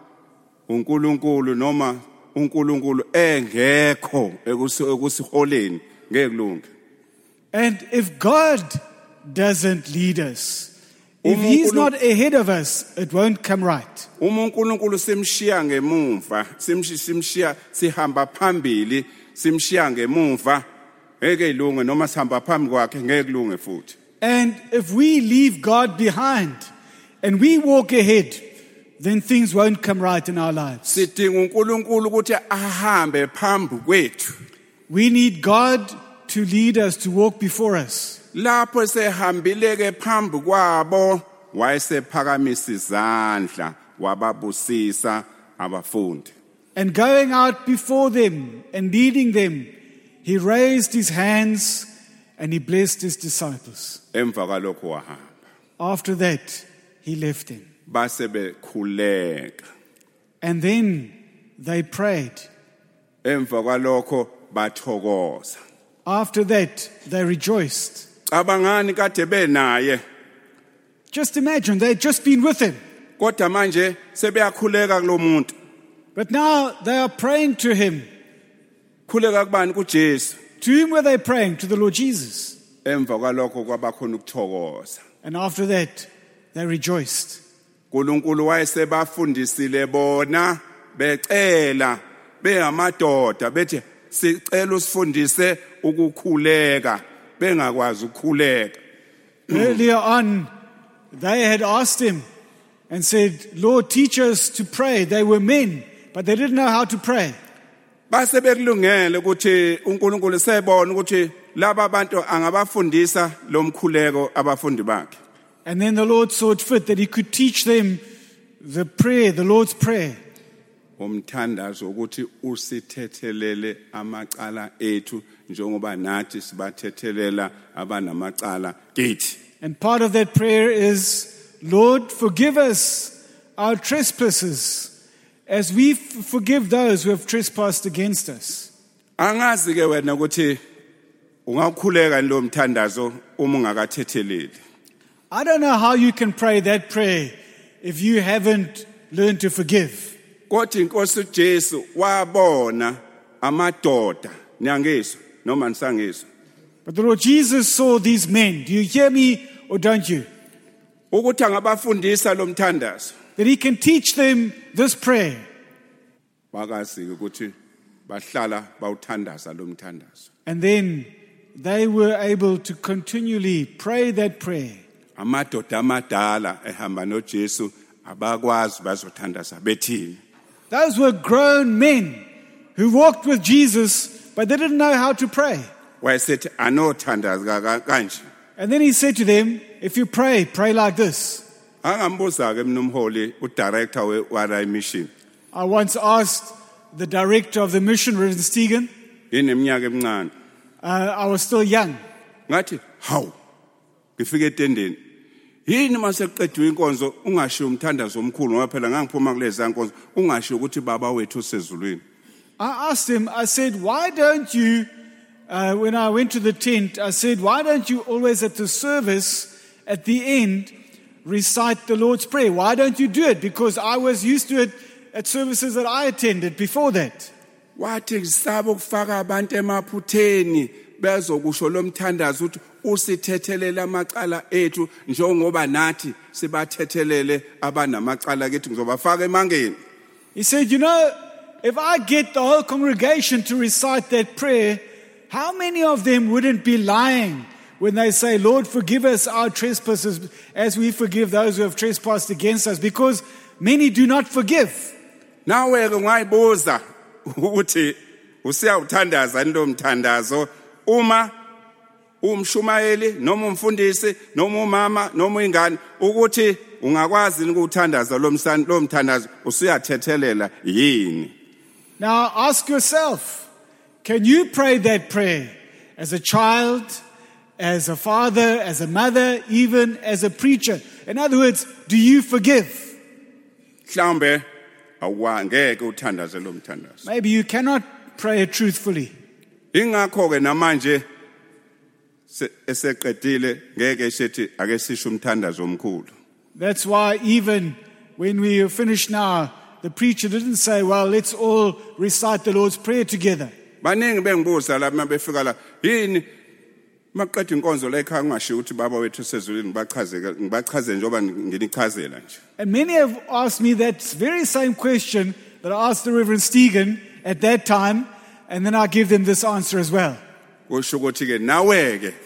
uNkulunkulu noma uNkulunkulu engekho ekusiholeni ngekulunga. And if God doesn't lead us, if he's not ahead of us, it won't come right. Uma uNkulunkulu simshiya ngemumva, simshi simshiya sihamba phambili, simshiya ngemumva, ngeke ilunge noma sihamba phambi kwakhe ngeke kulunge futhi. And if we leave God behind and we walk ahead, then things won't come right in our lives. Sidinga uNkulunkulu ukuthi ahambe phambi kwethu. We need God to lead us, to walk before us. Lapho sehambileke phambi kwabo wayesephakamisa izandla wababusisa abafundi. And going out before them and leading them, he raised his hands and he blessed his disciples. Emva kwalokho wahamba. After that, he left them. Base bekhuleka. And then they prayed. Emva kwalokho bathokoza. After that, they rejoiced. Abangani kade benaye Just imagine, they'd just been with him. kodwa manje sebeyakhuleka kulomuntu. But now they are praying to him. Khuleka kubani kuJesu. To whom were they praying? To the Lord Jesus. Emva kwalokho kwabakhona ukuthokoza. And after that, they rejoiced. uNkulunkulu wayesebafundisile bona becela bengamadoda bethi sicela usifundise ukukhuleka bengakwazi ukukhuleka. Earlier on, they had asked him and said, Lord, teach us to pray. They were men, but they didn't know how to pray. Base bekulungele ukuthi uNkulunkulu sebona ukuthi laba abantu angabafundisa lomkhuleko abafundi bakhe. And then the Lord saw it fit that he could teach them the prayer, the Lord's Prayer. Umthandazo ukuthi usithethelele amacala ethu njengoba nathi sibathethelela abanamacala kithi. And part of that prayer is, Lord, forgive us our trespasses as we f- forgive those who have trespassed against us. Angazi ke wena ukuthi ungakhuleka lo mthandazo uma ungakathetheleli. I don't know how you can pray that prayer if you haven't learned to forgive. Kodwa inkosi uJesu wabona amadoda niyangizwa noma nisangizwa But the Lord Jesus saw these men. Do you hear me or don't you? ukuthi angabafundisa lo mthandazo. That he can teach them this prayer. Bakazi ukuthi bahlala bawuthandaza lo mthandazo. And then they were able to continually pray that prayer. Amadoda amadala ehamba noJesu abakwazi bazothandaza bethini. Those were grown men who walked with Jesus, but they didn't know how to pray. Wayesethi anothandaza kanje. And then he said to them, if you pray, pray like this. Angambuza ke mina umholi udirector we-Warai Mission. I once asked the director of the mission, Reverend Stegen, Ineminyaka emincane. uh, I was still young. Ngathi, "Hawu. Ngifike etendeni. Yini mase kuqedwe inkonzo ungashiyo umthandazo omkhulu ngoba phela ngangiphuma kulezi nkonzo ungashiyo ukuthi baba wethu usezulwini." I asked him, I said, why don't you, uh, when I went to the tent, I said, why don't you always at the service, at the end, recite the Lord's Prayer? Why don't you do it? Because I was used to it at services that I attended before that. wathi ngisaba ukufaka abantu emaphutheni bezokusho lomthandazo ukuthi usithethelele amacala ethu njengoba nathi sibathethelele abanamacala kethu ngizobafaka emangeni. He said, you know, if I get the whole congregation to recite that prayer, how many of them wouldn't be lying when they say, Lord, forgive us our trespasses as we forgive those who have trespassed against us? Because many do not forgive. Nawe ke ngayibuza ukuthi usiyawuthandaza lo mthandazo uma umshumayeli noma umfundisi noma umama noma ingane ukuthi ungakwazi ukuthandaza lo mthandazo usiyathethelela yini? Now ask yourself, can you pray that prayer as a child, as a father, as a mother, even as a preacher? In other words, do you forgive? Mhlambe awangeke uthandaze lo mthandazo. Maybe you cannot pray it truthfully. Ingakho ke namanje eseqedile ngeke sithi ake sisho umthandazo omkhulu. That's why even when we are finished now, the preacher didn't say, well, let's all recite the Lord's Prayer together. Baningi bengibuza la mabefika la yini maqedwe inkonzo la ekhaya ngashiya ukuthi baba wethu sezulwini ngibachazeke ngibachaze njengoba nginichazela nje. And many have asked me that very same question that I asked the Reverend Stephen at that time, and then I give them this answer as well. Kusho ukuthi ke nawe ke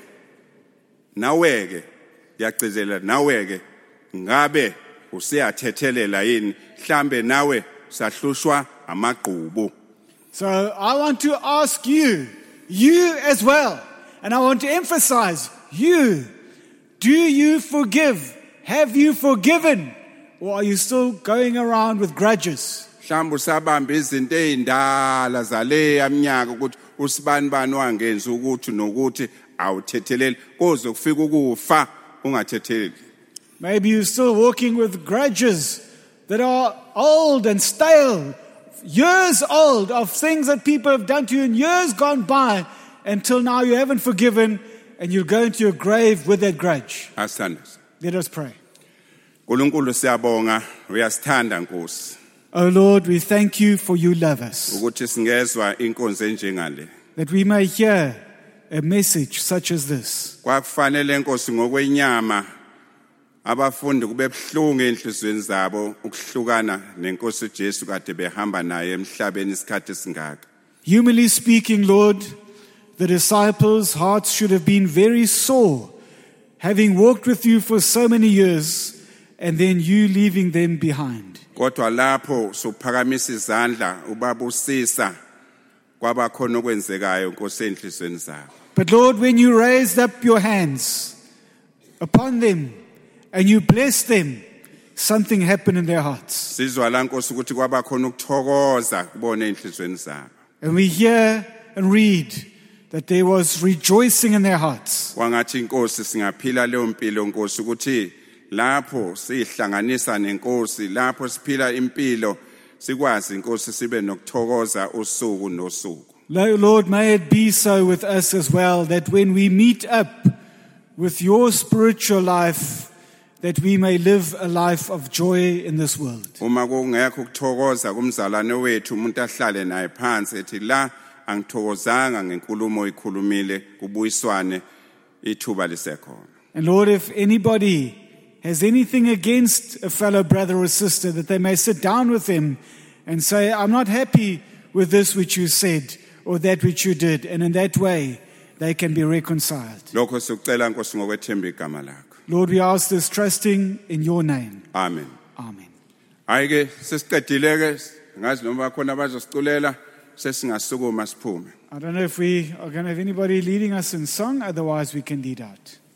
nawe ke yagcizela nawe ke ngabe usiyathethelela yini mhlambe nawe sahlushwa amagqubu. So I want to ask you, you as well, and I want to emphasize you. Do you forgive? Have you forgiven? Or are you still going around with grudges? Mhlambe usabamba izinto ezindala zale yaminyaka ukuthi usibani bani wangenza ukuthi nokuthi awuthetheleli kuze kufika ukufa ungathetheleli. Maybe you're still walking with grudges that are old and stale, years old, of things that people have done to you in years gone by, until now you haven't forgiven, and you'll go into your grave with that grudge. Asithandaze. Let us pray. Nkulunkulu siyabonga uyasithanda Nkosi Oh Lord, we thank you for you love us, ukuthi singezwa inkonzo enjengale. that we may hear a message such as this. Kwakufanele Nkosi ngokwenyama abafundi kube buhlungu enhlizweni zabo ukuhlukana nenkosi Jesu kade behamba naye emhlabeni isikhathi singaka. Humanly speaking, Lord, the disciples' hearts should have been very sore, having walked with you for so many years, and then you leaving them behind. Kodwa lapho suphakamisa izandla ubabusisa kwabakhona okwenzekayo Nkosi enhlizweni zabo. But Lord, when you raised up your hands upon them and you blessed them, something happened in their hearts. Sizwa la Nkosi ukuthi kwabakhona ukuthokoza kubona enhlizweni zabo. And we hear and read that there was rejoicing in their hearts. Wangathi Nkosi singaphila leyo mpilo Nkosi ukuthi lapho sihlanganisa nenkosi lapho siphila impilo sikwazi Nkosi sibe nokuthokoza usuku nosuku. Lord, may it be so with us as well, that when we meet up with your spiritual life, that we may live a life of joy in this world. Uma kungekho ukuthokoza kumzalwane wethu umuntu ahlale naye phansi ethi la angithokozanga ngenkulumo oyikhulumile kubuyiswane ithuba lisekhona. And Lord, if anybody has anything against a fellow brother or sister, that they may sit down with him and say, I'm not happy with this which you said or that which you did, and in that way they can be reconciled. Lokho sikucela Nkosi ngokwethemba igama lakho. Lord, we ask this trusting in your name. Amen. Amen. Ayike sesiqedile ke ngazi noma khona abazosiculela sesingasukuma siphume. I don't know if we are going to have anybody leading us in song, otherwise we can lead out.